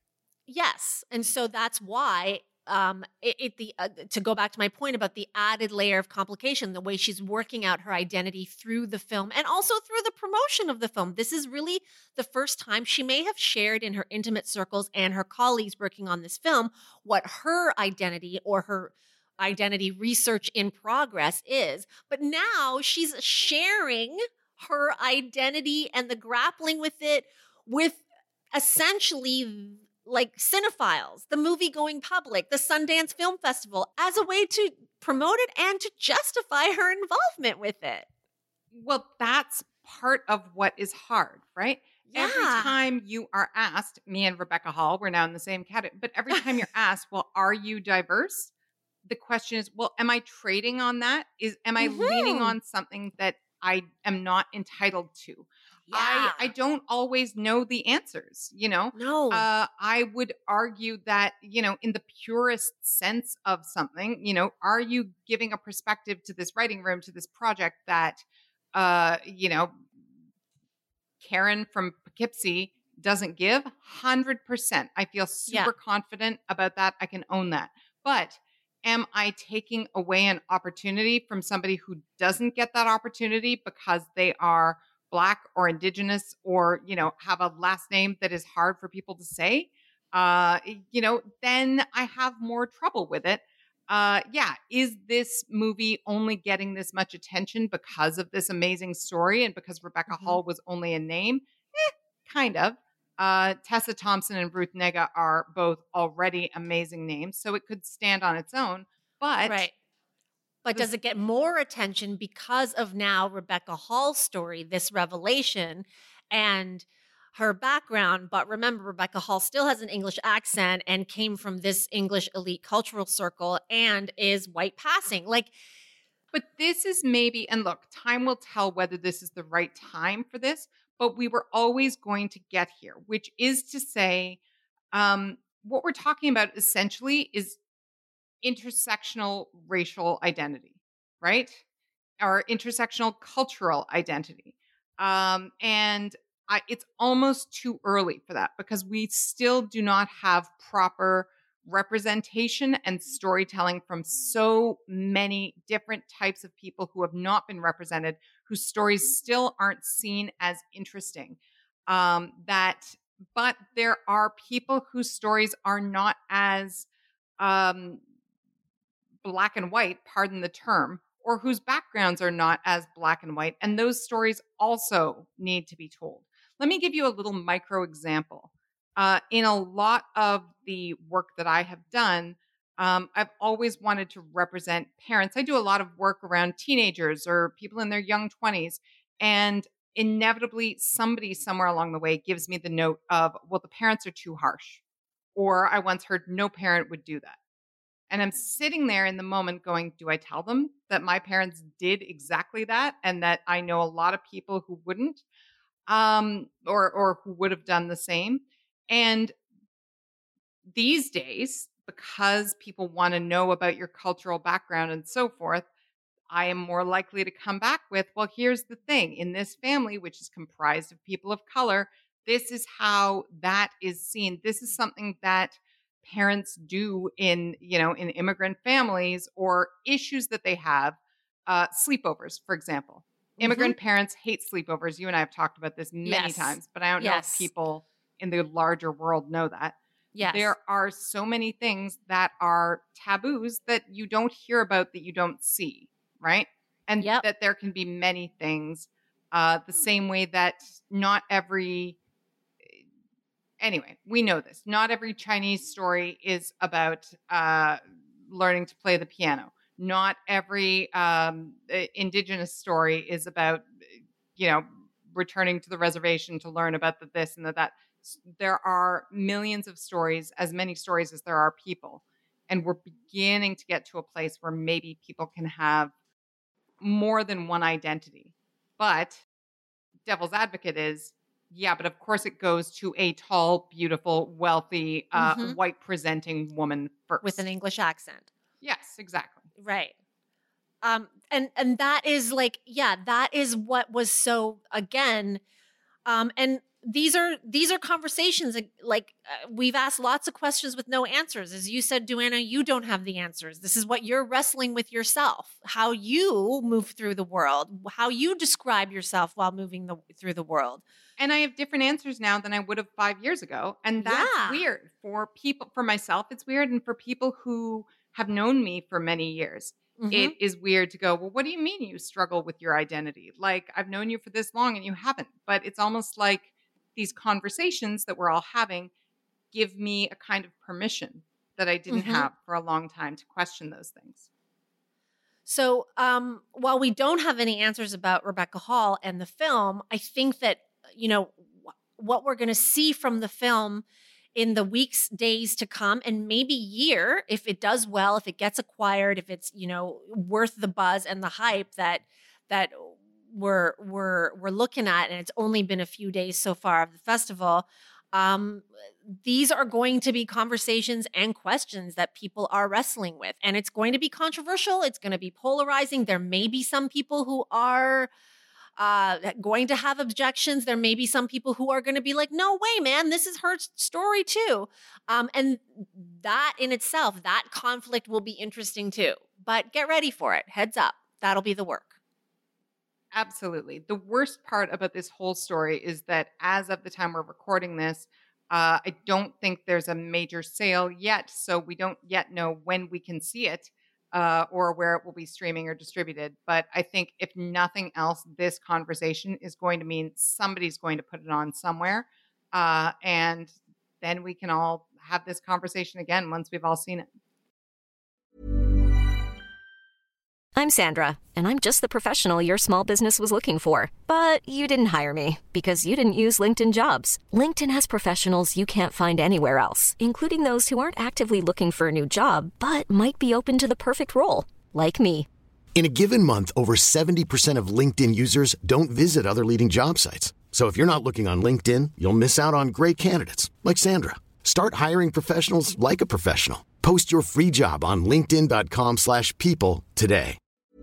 S1: Yes. And so that's why um it, it the uh, to go back to my point about the added layer of complication, the way she's working out her identity through the film and also through the promotion of the film. This is really the first time she may have shared in her intimate circles and her colleagues working on this film what her identity or her identity research in progress is. But now she's sharing her identity and the grappling with it with essentially like cinephiles, the movie going public, the Sundance Film Festival, as a way to promote it and to justify her involvement with it.
S2: Well, that's part of what is hard, right?
S1: Yeah.
S2: Every time you are asked, me and Rebecca Hall, we're now in the same category, but every time you're asked, well, are you diverse? The question is, well, am I trading on that? Is am I
S1: Mhm.
S2: leaning on something that I am not entitled to? I, I don't always know the answers, you know?
S1: No.
S2: Uh, I would argue that, you know, in the purest sense of something, you know, are you giving a perspective to this writing room, to this project that, uh, you know, Karen from Poughkeepsie doesn't give? one hundred percent. I feel super
S1: Yeah.
S2: confident about that. I can own that. But am I taking away an opportunity from somebody who doesn't get that opportunity because they are Black or Indigenous or, you know, have a last name that is hard for people to say? Uh, you know, then I have more trouble with it. Uh, yeah, is this movie only getting this much attention because of this amazing story and because Rebecca
S1: Mhm.
S2: Hall was only a name? Eh, kind of. Uh, Tessa Thompson and Ruth Negga are both already amazing names, so it could stand on its own. But
S1: Right. But
S2: this-
S1: does it get more attention because of now Rebecca Hall's story, this revelation and her background? But remember, Rebecca Hall still has an English accent and came from this English elite cultural circle and is white passing. Like,
S2: But this is maybe, and look, time will tell whether this is the right time for this, but we were always going to get here, which is to say, um, what we're talking about essentially is intersectional racial identity, right? Or intersectional cultural identity. Um, and I, it's almost too early for that because we still do not have proper representation and storytelling from so many different types of people who have not been represented, whose stories still aren't seen as interesting. Um, that, but there are people whose stories are not as um, black and white, pardon the term, or whose backgrounds are not as black and white. And those stories also need to be told. Let me give you a little micro example. Uh, in a lot of the work that I have done, um, I've always wanted to represent parents. I do a lot of work around teenagers or people in their young twenties. And inevitably, somebody somewhere along the way gives me the note of, well, the parents are too harsh. Or I once heard no parent would do that. And I'm sitting there in the moment going, do I tell them that my parents did exactly that and that I know a lot of people who wouldn't um, or, or who would have done the same? And these days, because people want to know about your cultural background and so forth, I am more likely to come back with, well, here's the thing. In this family, which is comprised of people of color, this is how that is seen. This is something that parents do in, you know, in immigrant families or issues that they have. Uh, sleepovers, for example. Immigrant parents hate sleepovers. You and I have talked about this many
S1: Yes.
S2: times, but I don't know
S1: Yes.
S2: if people in the larger world know that.
S1: yes.
S2: There are so many things that are taboos that you don't hear about, that you don't see, right? And
S1: Yep.
S2: that there can be many things, uh, the same way that not every, anyway, we know this. Not every Chinese story is about uh, learning to play the piano. Not every um, uh, indigenous story is about, you know, returning to the reservation to learn about the this and the that. S- There are millions of stories, as many stories as there are people. And we're beginning to get to a place where maybe people can have more than one identity. But devil's advocate is, yeah, but of course it goes to a tall, beautiful, wealthy, uh,
S1: Mhm.
S2: white presenting woman first.
S1: With an English accent.
S2: Yes, exactly.
S1: Right. Um, and and that is like, yeah, that is what was so again, um, and these are these are conversations like, like uh, we've asked lots of questions with no answers. As you said, Duana, you don't have the answers. This is what you're wrestling with yourself, how you move through the world, how you describe yourself while moving the, through the world.
S2: And I have different answers now than I would have five years ago. And that's
S1: Yeah.
S2: weird for people, for myself, it's weird. And for people who have known me for many years,
S1: Mhm.
S2: it is weird to go, well, what do you mean you struggle with your identity? Like, I've known you for this long and you haven't. But it's almost like these conversations that we're all having give me a kind of permission that I didn't
S1: Mhm.
S2: have for a long time to question those things.
S1: So um, while we don't have any answers about Rebecca Hall and the film, I think that, you know, wh- what we're going to see from the film in the weeks, days to come, and maybe year, if it does well, if it gets acquired, if it's, you know, worth the buzz and the hype that that we're we're we're looking at, and it's only been a few days so far of the festival. Um, these are going to be conversations and questions that people are wrestling with, and it's going to be controversial. It's going to be polarizing. There may be some people who are uh, going to have objections. There may be some people who are going to be like, no way, man, this is her story too. Um, and that in itself, that conflict will be interesting too. But get ready for it. Heads up. That'll be the work.
S2: Absolutely. The worst part about this whole story is that as of the time we're recording this, uh, I don't think there's a major sale yet. So we don't yet know when we can see it uh, or where it will be streaming or distributed. But I think if nothing else, this conversation is going to mean somebody's going to put it on somewhere. Uh, and then we can all have this conversation again once we've all seen it.
S3: I'm Sandra, and I'm just the professional your small business was looking for. But you didn't hire me because you didn't use LinkedIn Jobs. LinkedIn has professionals you can't find anywhere else, including those who aren't actively looking for a new job, but might be open to the perfect role, like me.
S4: In a given month, over seventy percent of LinkedIn users don't visit other leading job sites. So if you're not looking on LinkedIn, you'll miss out on great candidates like Sandra. Start hiring professionals like a professional. Post your free job on linkedin dot com slash people today.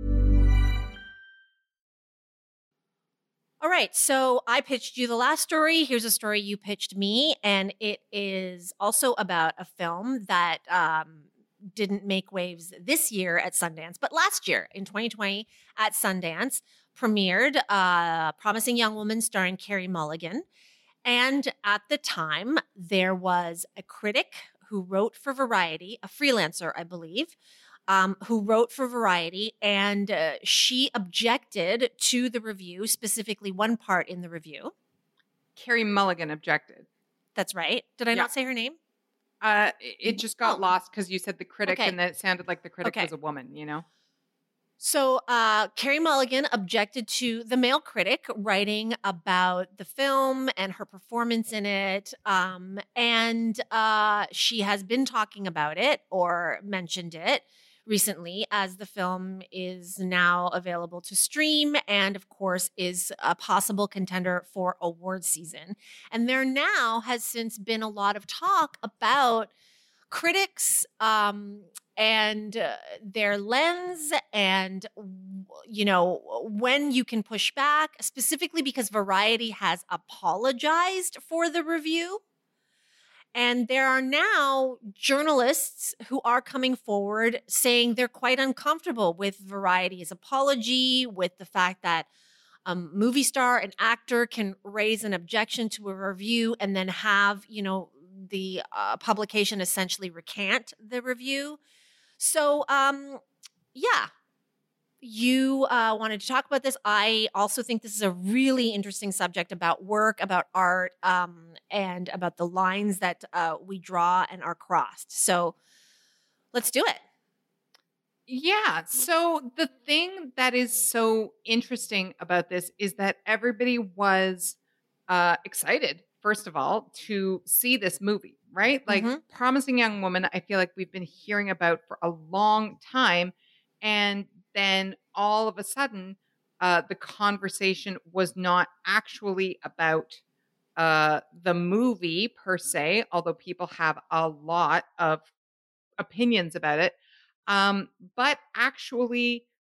S1: All right, so I pitched you the last story. Here's a story you pitched me, and it is also about a film that um, didn't make waves this year at Sundance, but last year in twenty twenty at Sundance premiered uh, Promising Young Woman starring Carey Mulligan. And at the time, there was a critic who wrote for Variety, a freelancer, I believe, Um, who wrote for Variety, and uh, she objected to the review, specifically one part in the review.
S2: Carey Mulligan objected.
S1: That's right. Did I
S2: Yeah.
S1: not say her name?
S2: Uh, it it just got
S1: Oh.
S2: lost because you said the critic
S1: Okay.
S2: and then it sounded like the critic
S1: Okay.
S2: was a woman, you know?
S1: So uh, Carey Mulligan objected to the male critic writing about the film and her performance in it. Um, and uh, she has been talking about it or mentioned it recently as the film is now available to stream and, of course, is a possible contender for award season. And there now has since been a lot of talk about critics um, and uh, their lens and, you know, when you can push back, specifically because Variety has apologized for the review. And there are now journalists who are coming forward saying they're quite uncomfortable with Variety's apology, with the fact that a movie star, an actor can raise an objection to a review and then have, you know, the uh, publication essentially recant the review. So, um, yeah, you uh, wanted to talk about this. I also think this is a really interesting subject about work, about art, um, and about the lines that uh, we draw and are crossed. So let's do it.
S2: Yeah. So the thing that is so interesting about this is that everybody was uh, excited, first of all, to see this movie, right? Like
S1: Mhm.
S2: Promising Young Woman, I feel like we've been hearing about for a long time. And then all of a sudden, uh, the conversation was not actually about uh, the movie per se, although people have a lot of opinions about it, um, but actually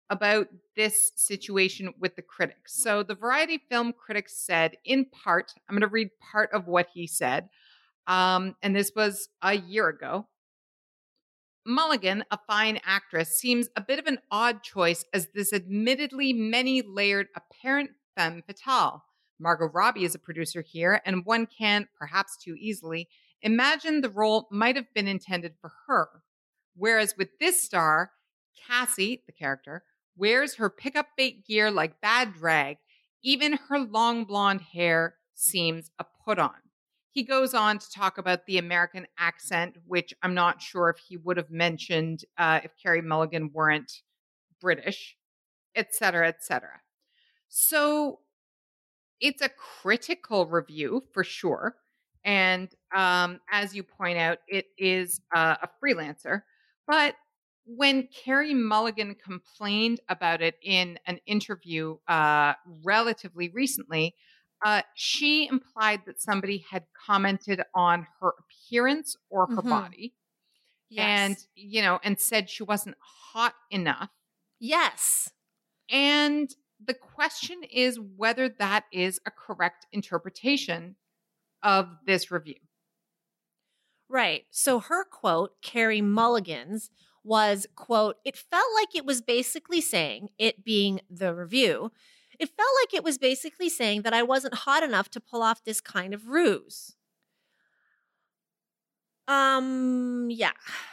S2: about this situation with the critics. So the Variety Film Critics said, in part, I'm going to read part of what he said. Um, and this was a year ago. Mulligan, a fine actress, seems a bit of an odd choice as this admittedly many-layered apparent femme fatale. Margot Robbie is a producer here, and one can, perhaps too easily, imagine the role might have been intended for her. Whereas with this star, Cassie, the character, wears her pickup bait gear like bad drag. Even her long blonde hair seems a put-on. He goes on to talk about the American accent, which I'm not sure if he would have mentioned uh, if Carey Mulligan weren't British, et cetera, et cetera. So it's a critical review for sure. And um, as you point out, it is uh, a freelancer. But when Carey Mulligan complained about it in an interview uh, relatively recently, uh, she implied that somebody had commented on her appearance or her
S1: Mhm.
S2: body, and
S1: Yes.
S2: you know, and said she wasn't hot enough.
S1: Yes.
S2: And the question is whether that is a correct interpretation of this review.
S1: Right. So her quote, Carey Mulligan's, was, quote, "It felt like it was basically saying, it being the review, it felt like it was basically saying that I wasn't hot enough to pull off this kind of ruse." Um, yeah.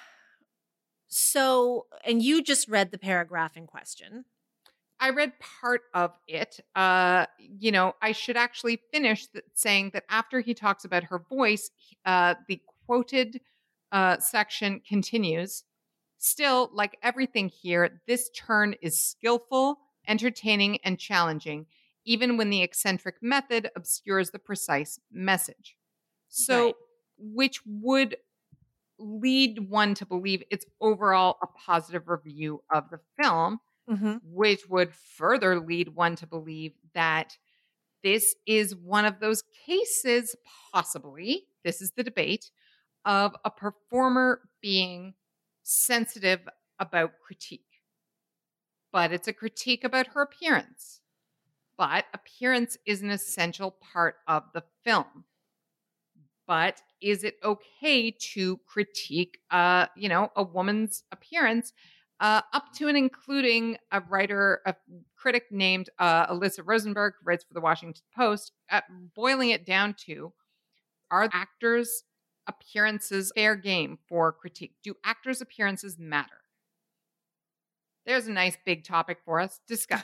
S1: So, and you just read the paragraph in question.
S2: I read part of it. Uh, you know, I should actually finish th- saying that after he talks about her voice, uh, the quoted uh, section continues. Still, like everything here, this turn is skillful, entertaining, and challenging, even when the eccentric method obscures the precise message. So,
S1: Right.
S2: which would lead one to believe it's overall a positive review of the film,
S1: Mm-hmm.
S2: which would further lead one to believe that this is one of those cases, possibly, this is the debate, of a performer being sensitive about critique. But it's a critique about her appearance. But appearance is an essential part of the film. But is it okay to critique, uh, you know, a woman's appearance, uh, up to and including a writer, a critic named uh, Alyssa Rosenberg, who writes for the Washington Post, uh, boiling it down to, are actors' appearances fair game for critique? Do actors' appearances matter? There's a nice big topic for us. Discuss.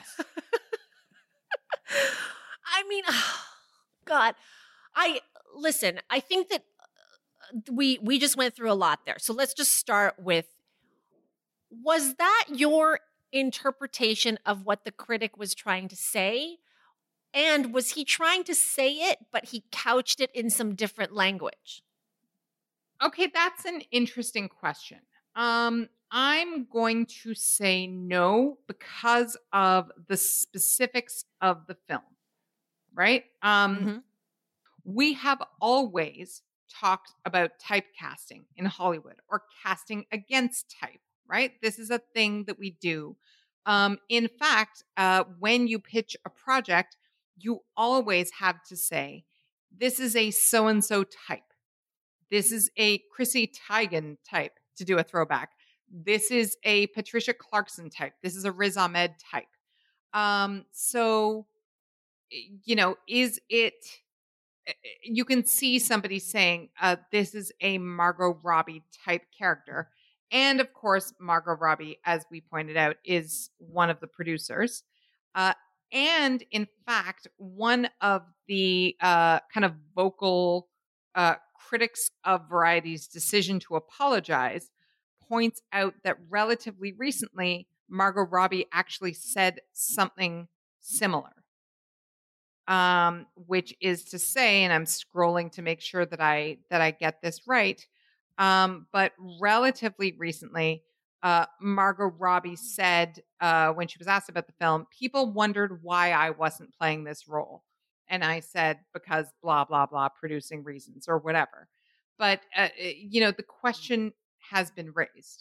S1: I mean, God, I listen, I think that uh, we we just went through a lot there. So let's just start with, was that your interpretation of what the critic was trying to say? And was he trying to say it, but he couched it in some different language?
S2: Okay, that's an interesting question. Um, I'm going to say no because of the specifics of the film, right? Um,
S1: Mhm.
S2: We have always talked about typecasting in Hollywood or casting against type, right? This is a thing that we do. Um, in fact, uh, when you pitch a project, you always have to say, this is a so and so type. This is a Chrissy Teigen type, to do a throwback. This is a Patricia Clarkson type. This is a Riz Ahmed type. Um, so, you know, is it, you can see somebody saying, uh, this is a Margot Robbie type character. And of course, Margot Robbie, as we pointed out, is one of the producers. Uh, and in fact, one of the uh, kind of vocal uh, critics of Variety's decision to apologize points out that relatively recently, Margot Robbie actually said something similar. Um, which is to say, and I'm scrolling to make sure that I that I get this right. Um, but relatively recently, uh, Margot Robbie said uh, when she was asked about the film, people wondered why I wasn't playing this role, and I said because blah blah blah, producing reasons or whatever. But uh, you know, the question has been raised.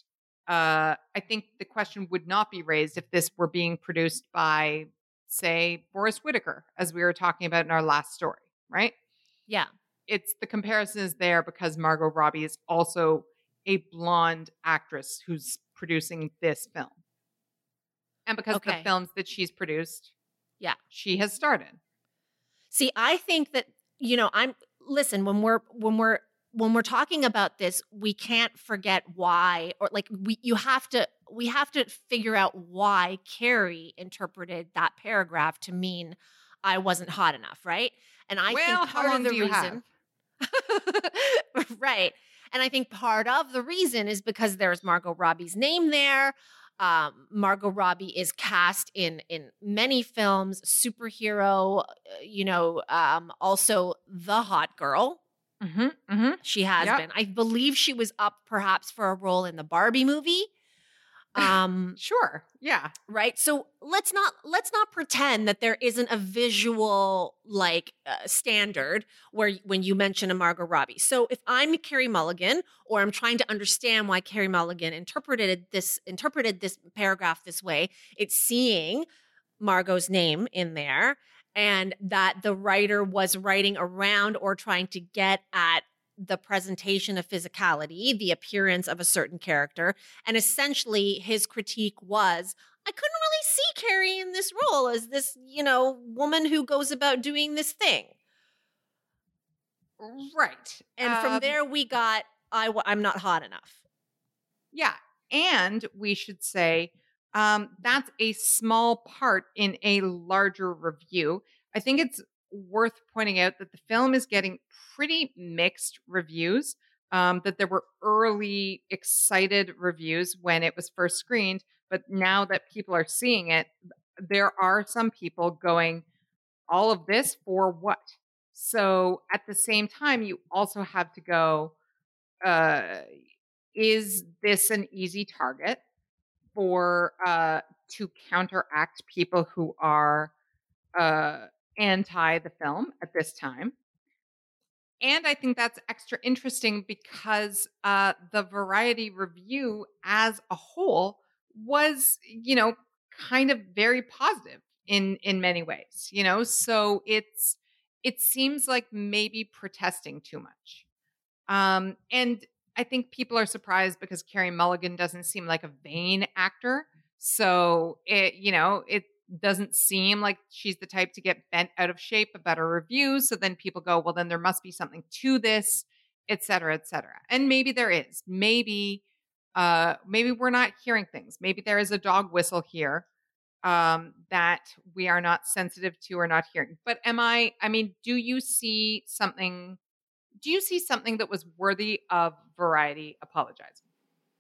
S2: uh, I think the question would not be raised if this were being produced by, say, Forrest Whitaker, as we were talking about in our last story, right?
S1: Yeah.
S2: It's the comparison is there because Margot Robbie is also a blonde actress who's producing this film. And because
S1: Okay.
S2: the films that she's produced,
S1: Yeah.
S2: she has started.
S1: See, I think that, you know, I'm listen, when we're when we're when we're talking about this, we can't forget why, or like we you have to we have to figure out why Carrie interpreted that paragraph to mean I wasn't hot enough, right? And I
S2: well,
S1: think part
S2: how long
S1: of the
S2: do you
S1: reason
S2: have?
S1: right. And I think part of the reason is because there's Margot Robbie's name there. Um, Margot Robbie is cast in in many films, superhero, uh, you know, um, also the hot girl.
S2: Mm-hmm, mm-hmm.
S1: She has
S2: Yep.
S1: been. I believe she was up perhaps for a role in the Barbie movie. Um,
S2: Sure. Yeah.
S1: right. So let's not let's not pretend that there isn't a visual like uh, standard where when you mention a Margot Robbie. So if I'm Carey Mulligan, or I'm trying to understand why Carey Mulligan interpreted this interpreted this paragraph this way, it's seeing Margot's name in there, and that the writer was writing around or trying to get at the presentation of physicality, the appearance of a certain character. And essentially his critique was, I couldn't really see Carrie in this role as this, you know, woman who goes about doing this thing.
S2: Right.
S1: And from
S2: Um,
S1: there we got, I, w- I'm not hot enough.
S2: Yeah. And we should say um, that's a small part in a larger review. I think it's worth pointing out that the film is getting pretty mixed reviews, um, that there were early excited reviews when it was first screened. But now that people are seeing it, there are some people going, all of this for what? So at the same time, you also have to go, uh, is this an easy target for uh, to counteract people who are uh, anti the film at this time? And I think that's extra interesting because uh, the Variety review as a whole was, you know, kind of very positive in in many ways, you know. So it's it seems like maybe protesting too much. Um, and I think people are surprised because Carey Mulligan doesn't seem like a vain actor. So it, you know, it doesn't seem like she's the type to get bent out of shape about her reviews. So then people go, well, then there must be something to this, et cetera, et cetera. And maybe there is. Maybe, uh, maybe we're not hearing things. Maybe there is a dog whistle here um, that we are not sensitive to or not hearing. But am I, I mean, do you see something? Do you see something that was worthy of Variety apologizing?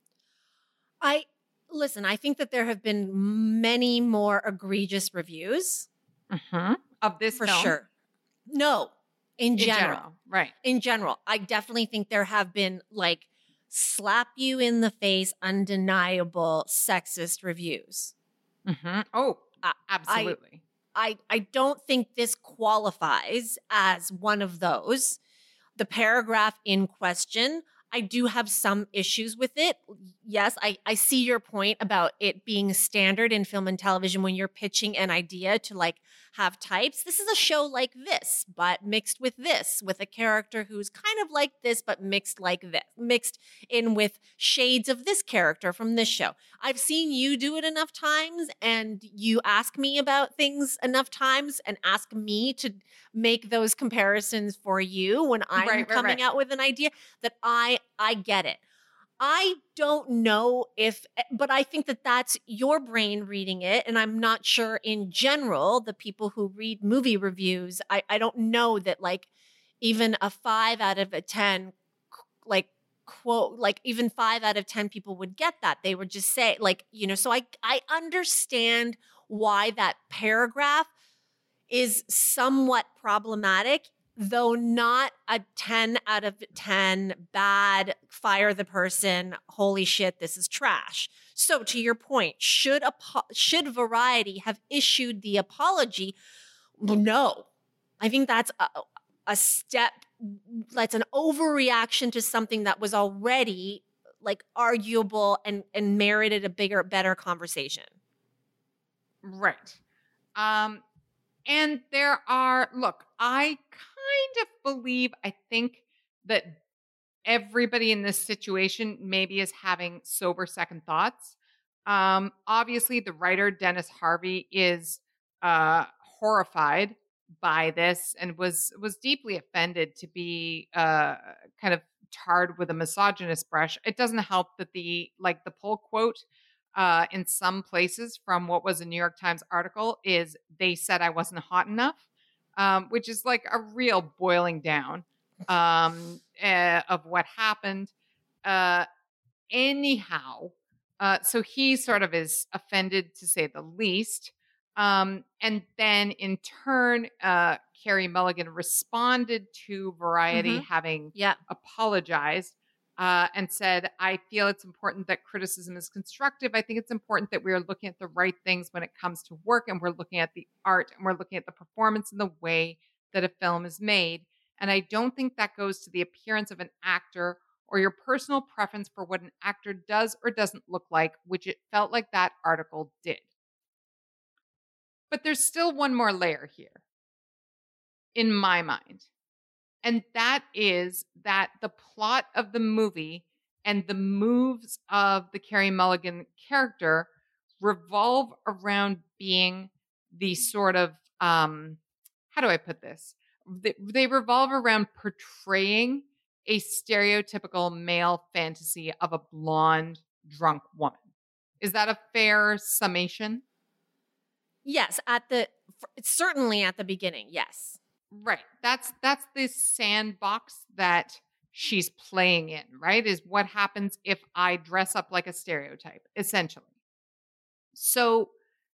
S1: I listen, I think that there have been many more egregious reviews.
S2: Mm-hmm. Of this
S1: for
S2: film?
S1: sure. No, in,
S2: In
S1: general.
S2: general, right.
S1: In general, I definitely think there have been like slap you in the face, undeniable sexist reviews.
S2: Mm-hmm. Oh,
S1: Uh,
S2: absolutely.
S1: I, I don't think this qualifies as one of those. The paragraph in question, I do have some issues with it. Yes, I, I see your point about it being standard in film and television when you're pitching an idea to like have types. This is a show like this, but mixed with this, with a character who's kind of like this, but mixed like this, mixed in with shades of this character from this show. I've seen you do it enough times, and you ask me about things enough times and ask me to make those comparisons for you when I'm
S2: Right, right,
S1: coming
S2: right.
S1: out with an idea that I I get it. I don't know if, but I think that that's your brain reading it. And I'm not sure in general, the people who read movie reviews, I, I don't know that like even a five out of a ten, like quote, like even five out of ten people would get that. They would just say like, you know, so I, I understand why that paragraph is somewhat problematic, though not a ten out of ten bad, fire the person, holy shit, this is trash. So to your point, should apo- should Variety have issued the apology? No. I think that's a, a step, that's an overreaction to something that was already like arguable and and merited a bigger, better conversation.
S2: Right. Um, and there are, look, I kind of believe, I think that everybody in this situation maybe is having sober second thoughts. Um, obviously, the writer, Dennis Harvey, is uh, horrified by this and was was deeply offended to be uh, kind of tarred with a misogynist brush. It doesn't help that the like the pull quote uh, in some places from what was a New York Times article is "they said I wasn't hot enough," um, which is like a real boiling down um, uh, of what happened. Uh, anyhow, uh, so he sort of is offended to say the least. Um, and then in turn, uh, Carey Mulligan responded to Variety
S1: Mhm.
S2: having
S1: Yeah.
S2: apologized uh, and said, I feel it's important that criticism is constructive. I think it's important that we are looking at the right things when it comes to work, and we're looking at the art, and we're looking at the performance and the way that a film is made. And I don't think that goes to the appearance of an actor or your personal preference for what an actor does or doesn't look like, which it felt like that article did. But there's still one more layer here, in my mind. And that is that the plot of the movie and the moves of the Carey Mulligan character revolve around being the sort of, um, how do I put this? They, they revolve around portraying a stereotypical male fantasy of a blonde, drunk woman. Is that a fair summation?
S1: Yes, at the certainly at the beginning, yes.
S2: Right. That's that's the sandbox that she's playing in, right? Is what happens if I dress up like a stereotype, essentially. So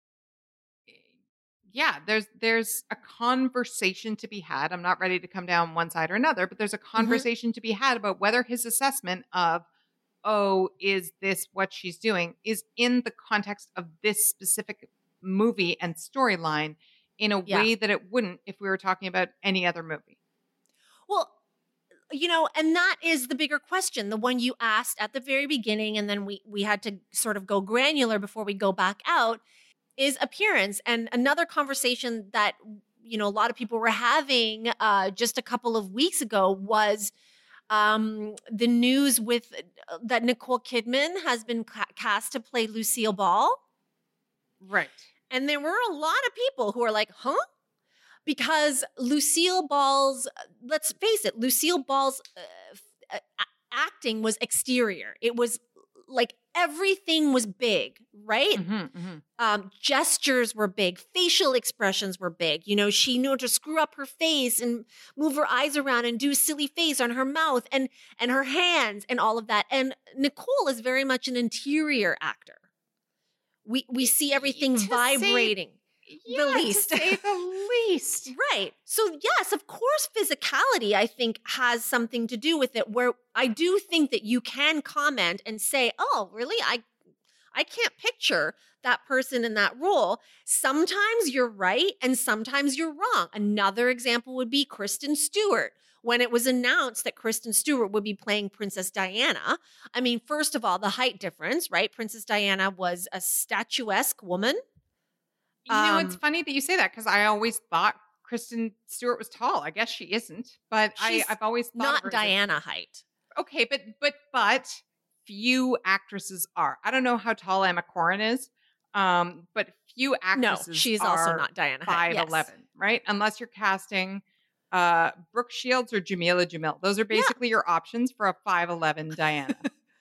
S2: yeah, there's there's a conversation to be had. I'm not ready to come down one side or another, but there's a conversation mm-hmm. to be had about whether his assessment of, oh, is this what she's doing, is in the context of this specific movie and storyline in a yeah. way that it wouldn't if we were talking about any other movie.
S1: Well, you know, and that is the bigger question, the one you asked at the very beginning, and then we we had to sort of go granular before we go back out, is appearance. And another conversation that, you know, a lot of people were having uh, just a couple of weeks ago was um, the news with uh, that Nicole Kidman has been ca- cast to play Lucille Ball.
S2: Right.
S1: And there were a lot of people who are like, huh? Because Lucille Ball's, let's face it, Lucille Ball's uh, acting was exterior. It was like everything was big, right?
S2: Mm-hmm, mm-hmm.
S1: Um, gestures were big. Facial expressions were big. You know, she knew to screw up her face and move her eyes around and do a silly face on her mouth and, and her hands and all of that. And Nicole is very much an interior actor. We we see everything to vibrating.
S2: Say, yeah,
S1: the least.
S2: To say the least.
S1: Right. So yes, of course, physicality, I think, has something to do with it, where I do think that you can comment and say, oh, really? I I can't picture that person in that role. Sometimes you're right and sometimes you're wrong. Another example would be Kristen Stewart. When it was announced that Kristen Stewart would be playing Princess Diana, I mean, first of all, the height difference, right? Princess Diana was a statuesque woman.
S2: You know, um, it's funny that you say that because I always thought Kristen Stewart was tall. I guess she isn't, but I, I've always thought
S1: not
S2: of her
S1: Diana
S2: as,
S1: height.
S2: Okay, but but but few actresses are. I don't know how tall Emma Corrin is, um, but few actresses.
S1: No, she's
S2: are
S1: also not Diana height.
S2: five eleven, yes. Right? Unless you're casting uh, Brooke Shields or Jamila Jamil. Those are basically yeah. your options for a five eleven Diana.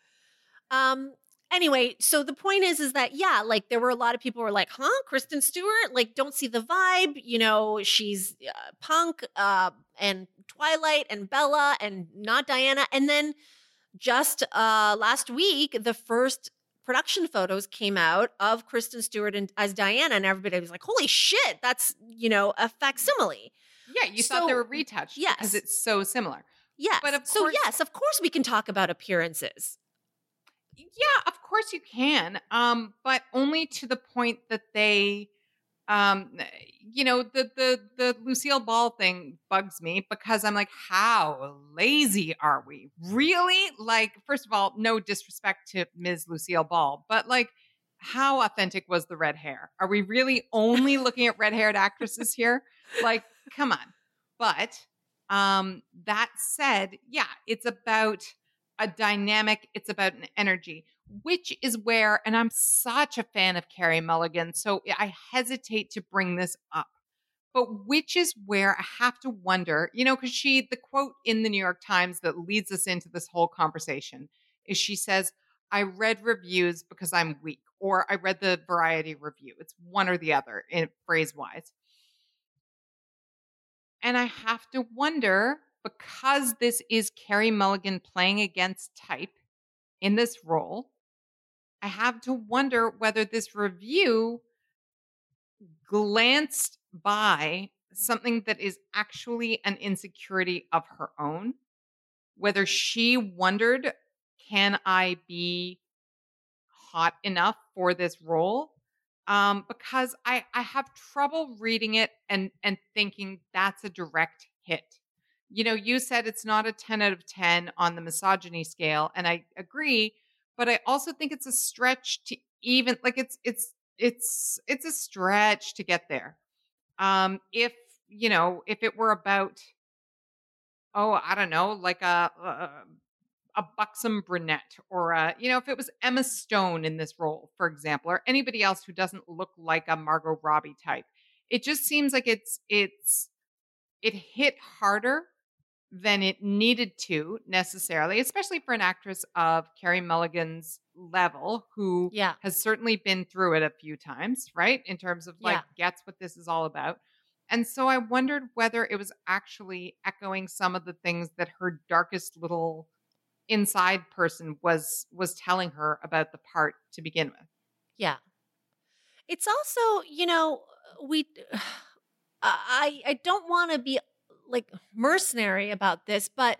S1: um. Anyway, so the point is, is that, yeah, like there were a lot of people who were like, huh, Kristen Stewart, like don't see the vibe. You know, she's uh, punk uh, and Twilight and Bella and not Diana. And then just uh, last week, the first production photos came out of Kristen Stewart and, as Diana, and everybody was like, holy shit, that's, you know, a facsimile.
S2: Yeah, you so, thought they were retouched
S1: yes.
S2: because it's so similar.
S1: Yes.
S2: But of
S1: so
S2: course,
S1: yes, of course we can talk about appearances.
S2: Yeah, of course you can, um, but only to the point that they Um, you know, the the the Lucille Ball thing bugs me because I'm like, how lazy are we? Really? Like, first of all, no disrespect to Miz Lucille Ball, but like, how authentic was the red hair? Are we really only looking at red-haired actresses here? Like, come on. But um, that said, yeah, it's about a dynamic, it's about an energy, which is where, and I'm such a fan of Carey Mulligan, so I hesitate to bring this up, but which is where I have to wonder, you know, because she, the quote in the New York Times that leads us into this whole conversation is she says, I read reviews because I'm weak, or I read the Variety review. It's one or the other in phrase wise. And I have to wonder, because this is Carey Mulligan playing against type in this role, I have to wonder whether this review glanced by something that is actually an insecurity of her own, whether she wondered, can I be hot enough for this role? Um, because I, I have trouble reading it and, and thinking that's a direct hit. You know, you said it's not a ten out of ten on the misogyny scale, and I agree, but I also think it's a stretch to even like it's it's it's it's a stretch to get there. Um, if you know, if it were about, oh, I don't know, like a a, a buxom brunette, or a, you know, if it was Emma Stone in this role, for example, or anybody else who doesn't look like a Margot Robbie type, it just seems like it's it's it hit harder than it needed to necessarily, especially for an actress of Carey Mulligan's level, who
S1: Yeah.
S2: has certainly been through it a few times, right? In terms of like,
S1: Yeah.
S2: gets what this is all about. And so I wondered whether it was actually echoing some of the things that her darkest little inside person was was telling her about the part to begin with.
S1: Yeah. It's also, you know, we I I don't want to be like mercenary about this, but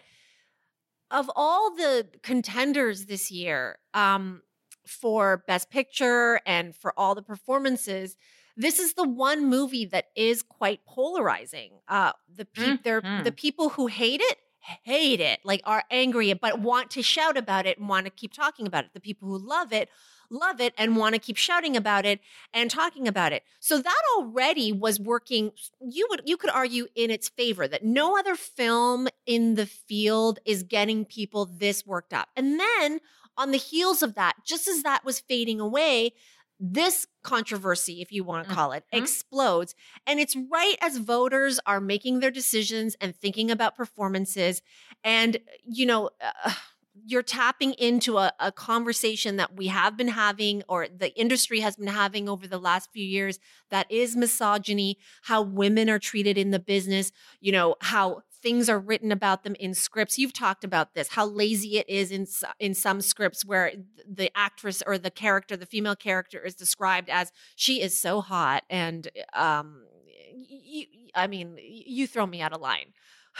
S1: of all the contenders this year, um, for Best Picture and for all the performances, this is the one movie that is quite polarizing. Uh, the pe- they're,
S2: Mhm.
S1: the people who hate it hate it, like are angry, but want to shout about it and want to keep talking about it. The people who love it love it and want to keep shouting about it and talking about it. So that already was working. You would you could argue in its favor that no other film in the field is getting people this worked up. And then on the heels of that, just as that was fading away, this controversy, if you want to call it,
S2: Mhm.
S1: explodes. And it's right as voters are making their decisions and thinking about performances. And, you know, uh, you're tapping into a, a conversation that we have been having, or the industry has been having over the last few years, that is misogyny, how women are treated in the business, you know, how things are written about them in scripts. You've talked about this, how lazy it is in in some scripts where the actress or the character, the female character, is described as she is so hot. And um, you, I mean, you throw me out of line.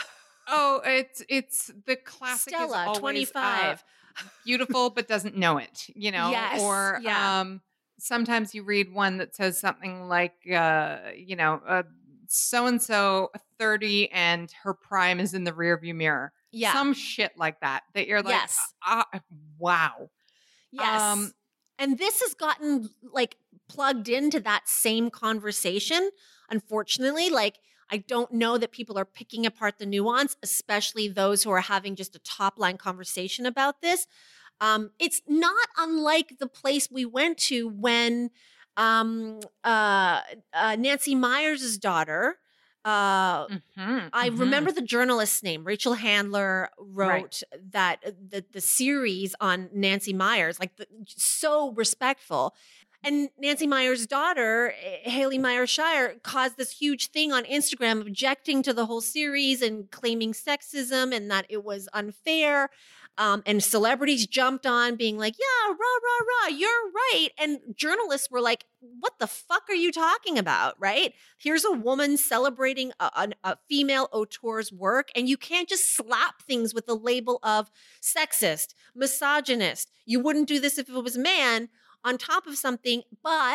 S2: Oh, it's it's the classic is
S1: Stella,
S2: always,
S1: twenty-five.
S2: uh, beautiful but doesn't know it, you know?
S1: Yes,
S2: Or
S1: yeah.
S2: um, sometimes you read one that says something like, uh, you know, uh, so-and-so thirty and her prime is in the rearview mirror.
S1: Yeah.
S2: Some shit like that, that you're like,
S1: Yes.
S2: ah, wow.
S1: Yes.
S2: Um,
S1: And this has gotten like plugged into that same conversation. Unfortunately, like I don't know that people are picking apart the nuance, especially those who are having just a top line conversation about this. Um, it's not unlike the place we went to when um, uh, uh, Nancy Meyers' daughter, uh,
S2: mhm,
S1: I
S2: mhm.
S1: remember the journalist's name. Rachel Handler wrote
S2: Right.
S1: that uh, the the series on Nancy Meyers, like the, so respectful. And Nancy Meyers' daughter, eh, Haley Myers Shire, caused this huge thing on Instagram, objecting to the whole series and claiming sexism and that it was unfair. Um, and celebrities jumped on, being like, "Yeah, rah rah rah, you're right." And journalists were like, "What the fuck are you talking about?" Right? Here's a woman celebrating a, a, a female auteur's work, and you can't just slap things with the label of sexist, misogynist. You wouldn't do this if it was a man on top of something, but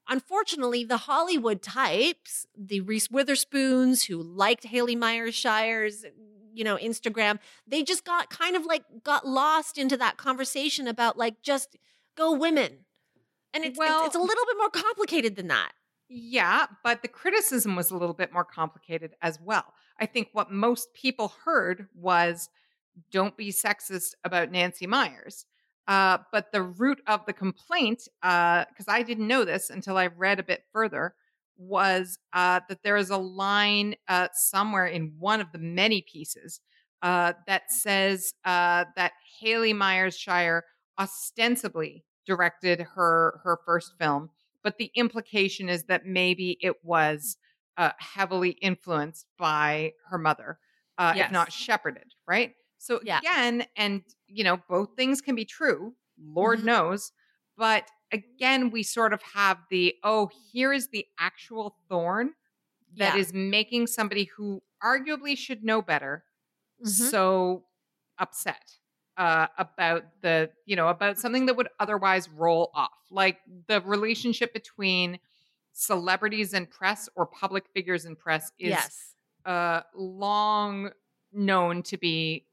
S1: unfortunately, the Hollywood types, the Reese Witherspoons who liked Haley Myers-Shire's, you know, Instagram, they just got kind of like got lost into that conversation about like just go women. And it's,
S2: Well-
S1: it's, it's a little bit more complicated than that.
S2: Yeah, but the criticism was a little bit more complicated as well. I think what most people heard was, don't be sexist about Nancy Myers. Uh, but the root of the complaint, because I didn't know this until I read a bit further, was uh, that there is a line uh, somewhere in one of the many pieces uh, that says uh, that Haley Myers-Shire ostensibly directed her her first film, but the implication is that maybe it was uh, heavily influenced by her mother, uh,
S1: Yes.
S2: if not shepherded, right? So
S1: Yeah.
S2: again, and you know, both things can be true, Lord
S1: Mhm.
S2: knows, but again, we sort of have the, oh, here is the actual thorn that
S1: Yeah.
S2: is making somebody who arguably should know better
S1: Mhm.
S2: so upset uh, about the, you know, about something that would otherwise roll off. Like the relationship between celebrities and press or public figures in press is
S1: Yes.
S2: uh, long known to be,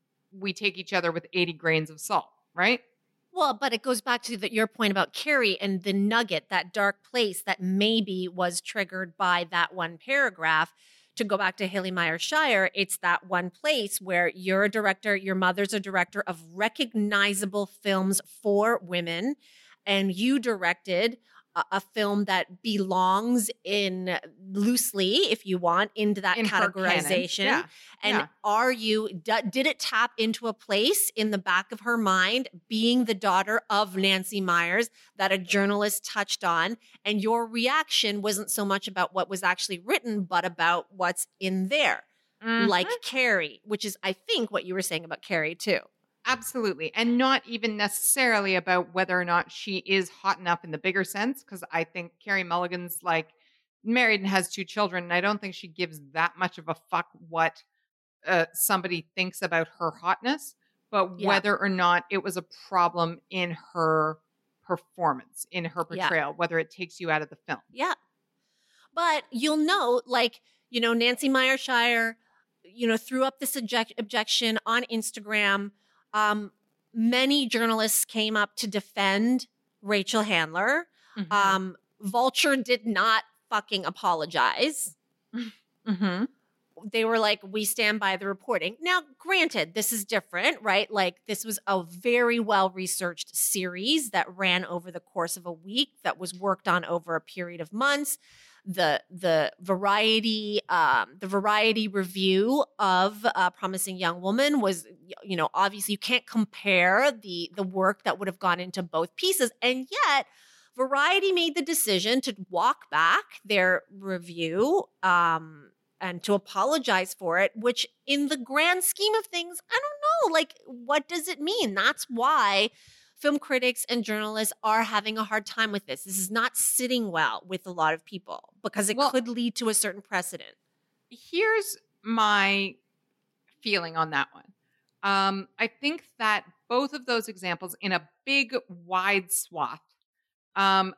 S2: we take each other with eighty grains of salt, right?
S1: Well, but it goes back to the, your point about Carrie and the nugget, that dark place that maybe was triggered by that one paragraph. To go back to Haley Myers-Shire, it's that one place where you're a director, your mother's a director of recognizable films for women, and you directed a, a film that belongs in loosely, if you want, into that
S2: In her canon.
S1: categorization.
S2: Yeah.
S1: And
S2: Yeah.
S1: are you, d- did it tap into a place in the back of her mind, being the daughter of Nancy Myers, that a journalist touched on? And your reaction wasn't so much about what was actually written, but about what's in there, like
S2: Mhm.
S1: Carrie, which is, I think, what you were saying about Carrie, too.
S2: Absolutely. And not even necessarily about whether or not she is hot enough in the bigger sense, because I think Carrie Mulligan's like married and has two children. And I don't think she gives that much of a fuck what uh, somebody thinks about her hotness, but
S1: Yeah.
S2: whether or not it was a problem in her performance, in her
S1: Yeah.
S2: portrayal, whether it takes you out of the film.
S1: Yeah. But you'll note, like, you know, Nancy Myers-Shire, you know, threw up this object- objection on Instagram. Um, many journalists came up to defend Rachel Handler.
S2: Mhm.
S1: Um, Vulture did not fucking apologize.
S2: Mhm.
S1: They were like, we stand by the reporting. Now, granted, this is different, right? Like, this was a very well-researched series that ran over the course of a week, that was worked on over a period of months. The the variety um, the variety review of uh, Promising Young Woman was, you know, obviously you can't compare the the work that would have gone into both pieces, and yet Variety made the decision to walk back their review um, and to apologize for it, which in the grand scheme of things, I don't know, like, what does it mean? That's why film critics and journalists are having a hard time with this. This is not sitting well with a lot of people because it
S2: Well-
S1: could lead to a certain precedent.
S2: Here's my feeling on that one. Um, I think that both of those examples, in a big, wide swath, um,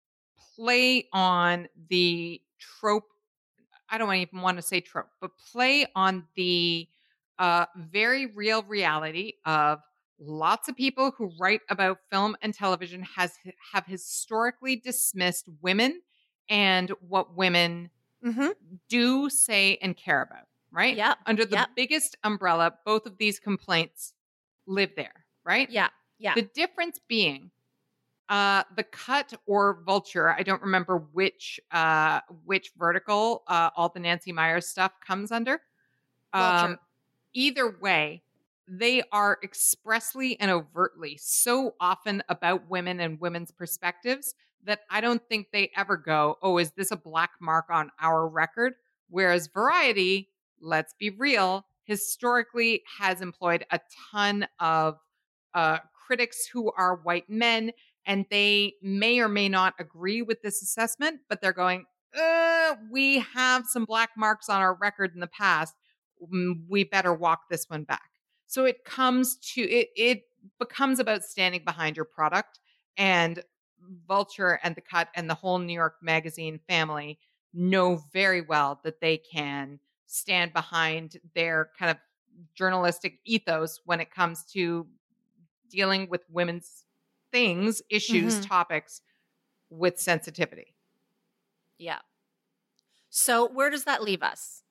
S2: play on the trope. I don't even want to say trope, but play on the uh, very real reality of lots of people who write about film and television has have historically dismissed women and what women
S1: Mm-hmm.
S2: do, say, and care about, right?
S1: Yep,
S2: Under the
S1: yep.
S2: biggest umbrella, both of these complaints live there, right?
S1: Yeah, yeah.
S2: The difference being uh, the Cut or Vulture, I don't remember which uh, which vertical uh, all the Nancy Myers stuff comes under.
S1: Vulture.
S2: Either way, they are expressly and overtly so often about women and women's perspectives that I don't think they ever go, oh, is this a black mark on our record? Whereas Variety, let's be real, historically has employed a ton of uh, critics who are white men, and they may or may not agree with this assessment, but they're going, uh, we have some black marks on our record in the past. Mm, we better walk this one back. So it comes to it it becomes about standing behind your product, and Vulture and The Cut and the whole New York Magazine family know very well that they can stand behind their kind of journalistic ethos when it comes to dealing with women's things, issues,
S1: Mhm.
S2: topics with sensitivity.
S1: Yeah. So where does that leave us?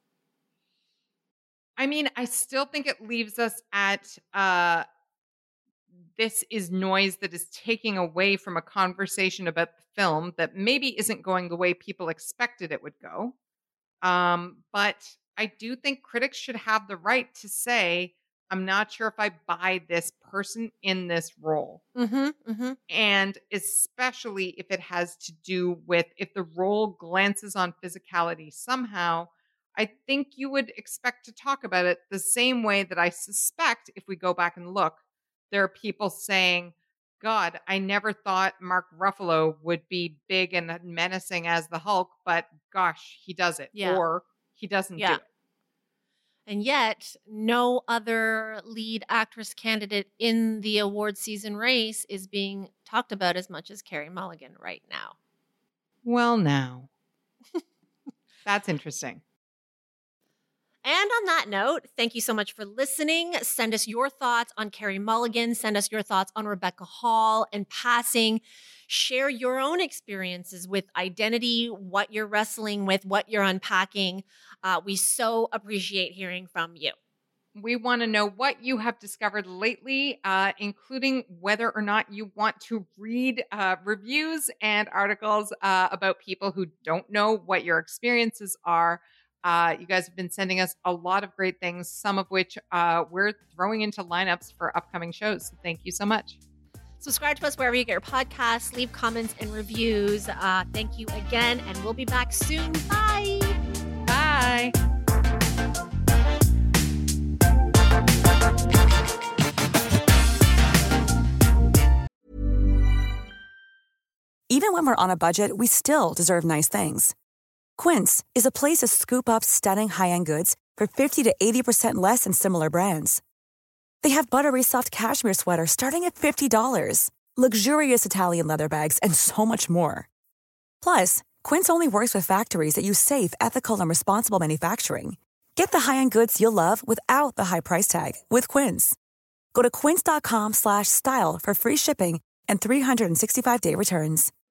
S2: I mean, I still think it leaves us at uh, this is noise that is taking away from a conversation about the film that maybe isn't going the way people expected it would go. Um, but I do think critics should have the right to say, I'm not sure if I buy this person in this role.
S1: Mm-hmm. Mm-hmm.
S2: And especially if it has to do with if the role glances on physicality somehow, I think you would expect to talk about it the same way that I suspect if we go back and look, there are people saying, God, I never thought Mark Ruffalo would be big and menacing as the Hulk, but gosh, he does it.
S1: Yeah.
S2: Or he doesn't
S1: Yeah.
S2: do it.
S1: And yet, no other lead actress candidate in the award season race is being talked about as much as Carey Mulligan right now.
S2: Well, now. That's interesting.
S1: And on that note, thank you so much for listening. Send us your thoughts on Carey Mulligan. Send us your thoughts on Rebecca Hall and Passing. Share your own experiences with identity, what you're wrestling with, what you're unpacking. Uh, we so appreciate hearing from you.
S2: We want to know what you have discovered lately, uh, including whether or not you want to read uh, reviews and articles uh, about people who don't know what your experiences are. Uh, you guys have been sending us a lot of great things, some of which uh, we're throwing into lineups for upcoming shows. So thank you so much.
S1: Subscribe to us wherever you get your podcasts. Leave comments and reviews. Uh, thank you again, and we'll be back soon. Bye.
S2: Bye.
S5: Even when we're on a budget, we still deserve nice things. Quince is a place to scoop up stunning high-end goods for fifty to eighty percent less than similar brands. They have buttery soft cashmere sweaters starting at fifty dollars, luxurious Italian leather bags, and so much more. Plus, Quince only works with factories that use safe, ethical, and responsible manufacturing. Get the high-end goods you'll love without the high price tag with Quince. Go to quince.com slash style for free shipping and three sixty-five day returns.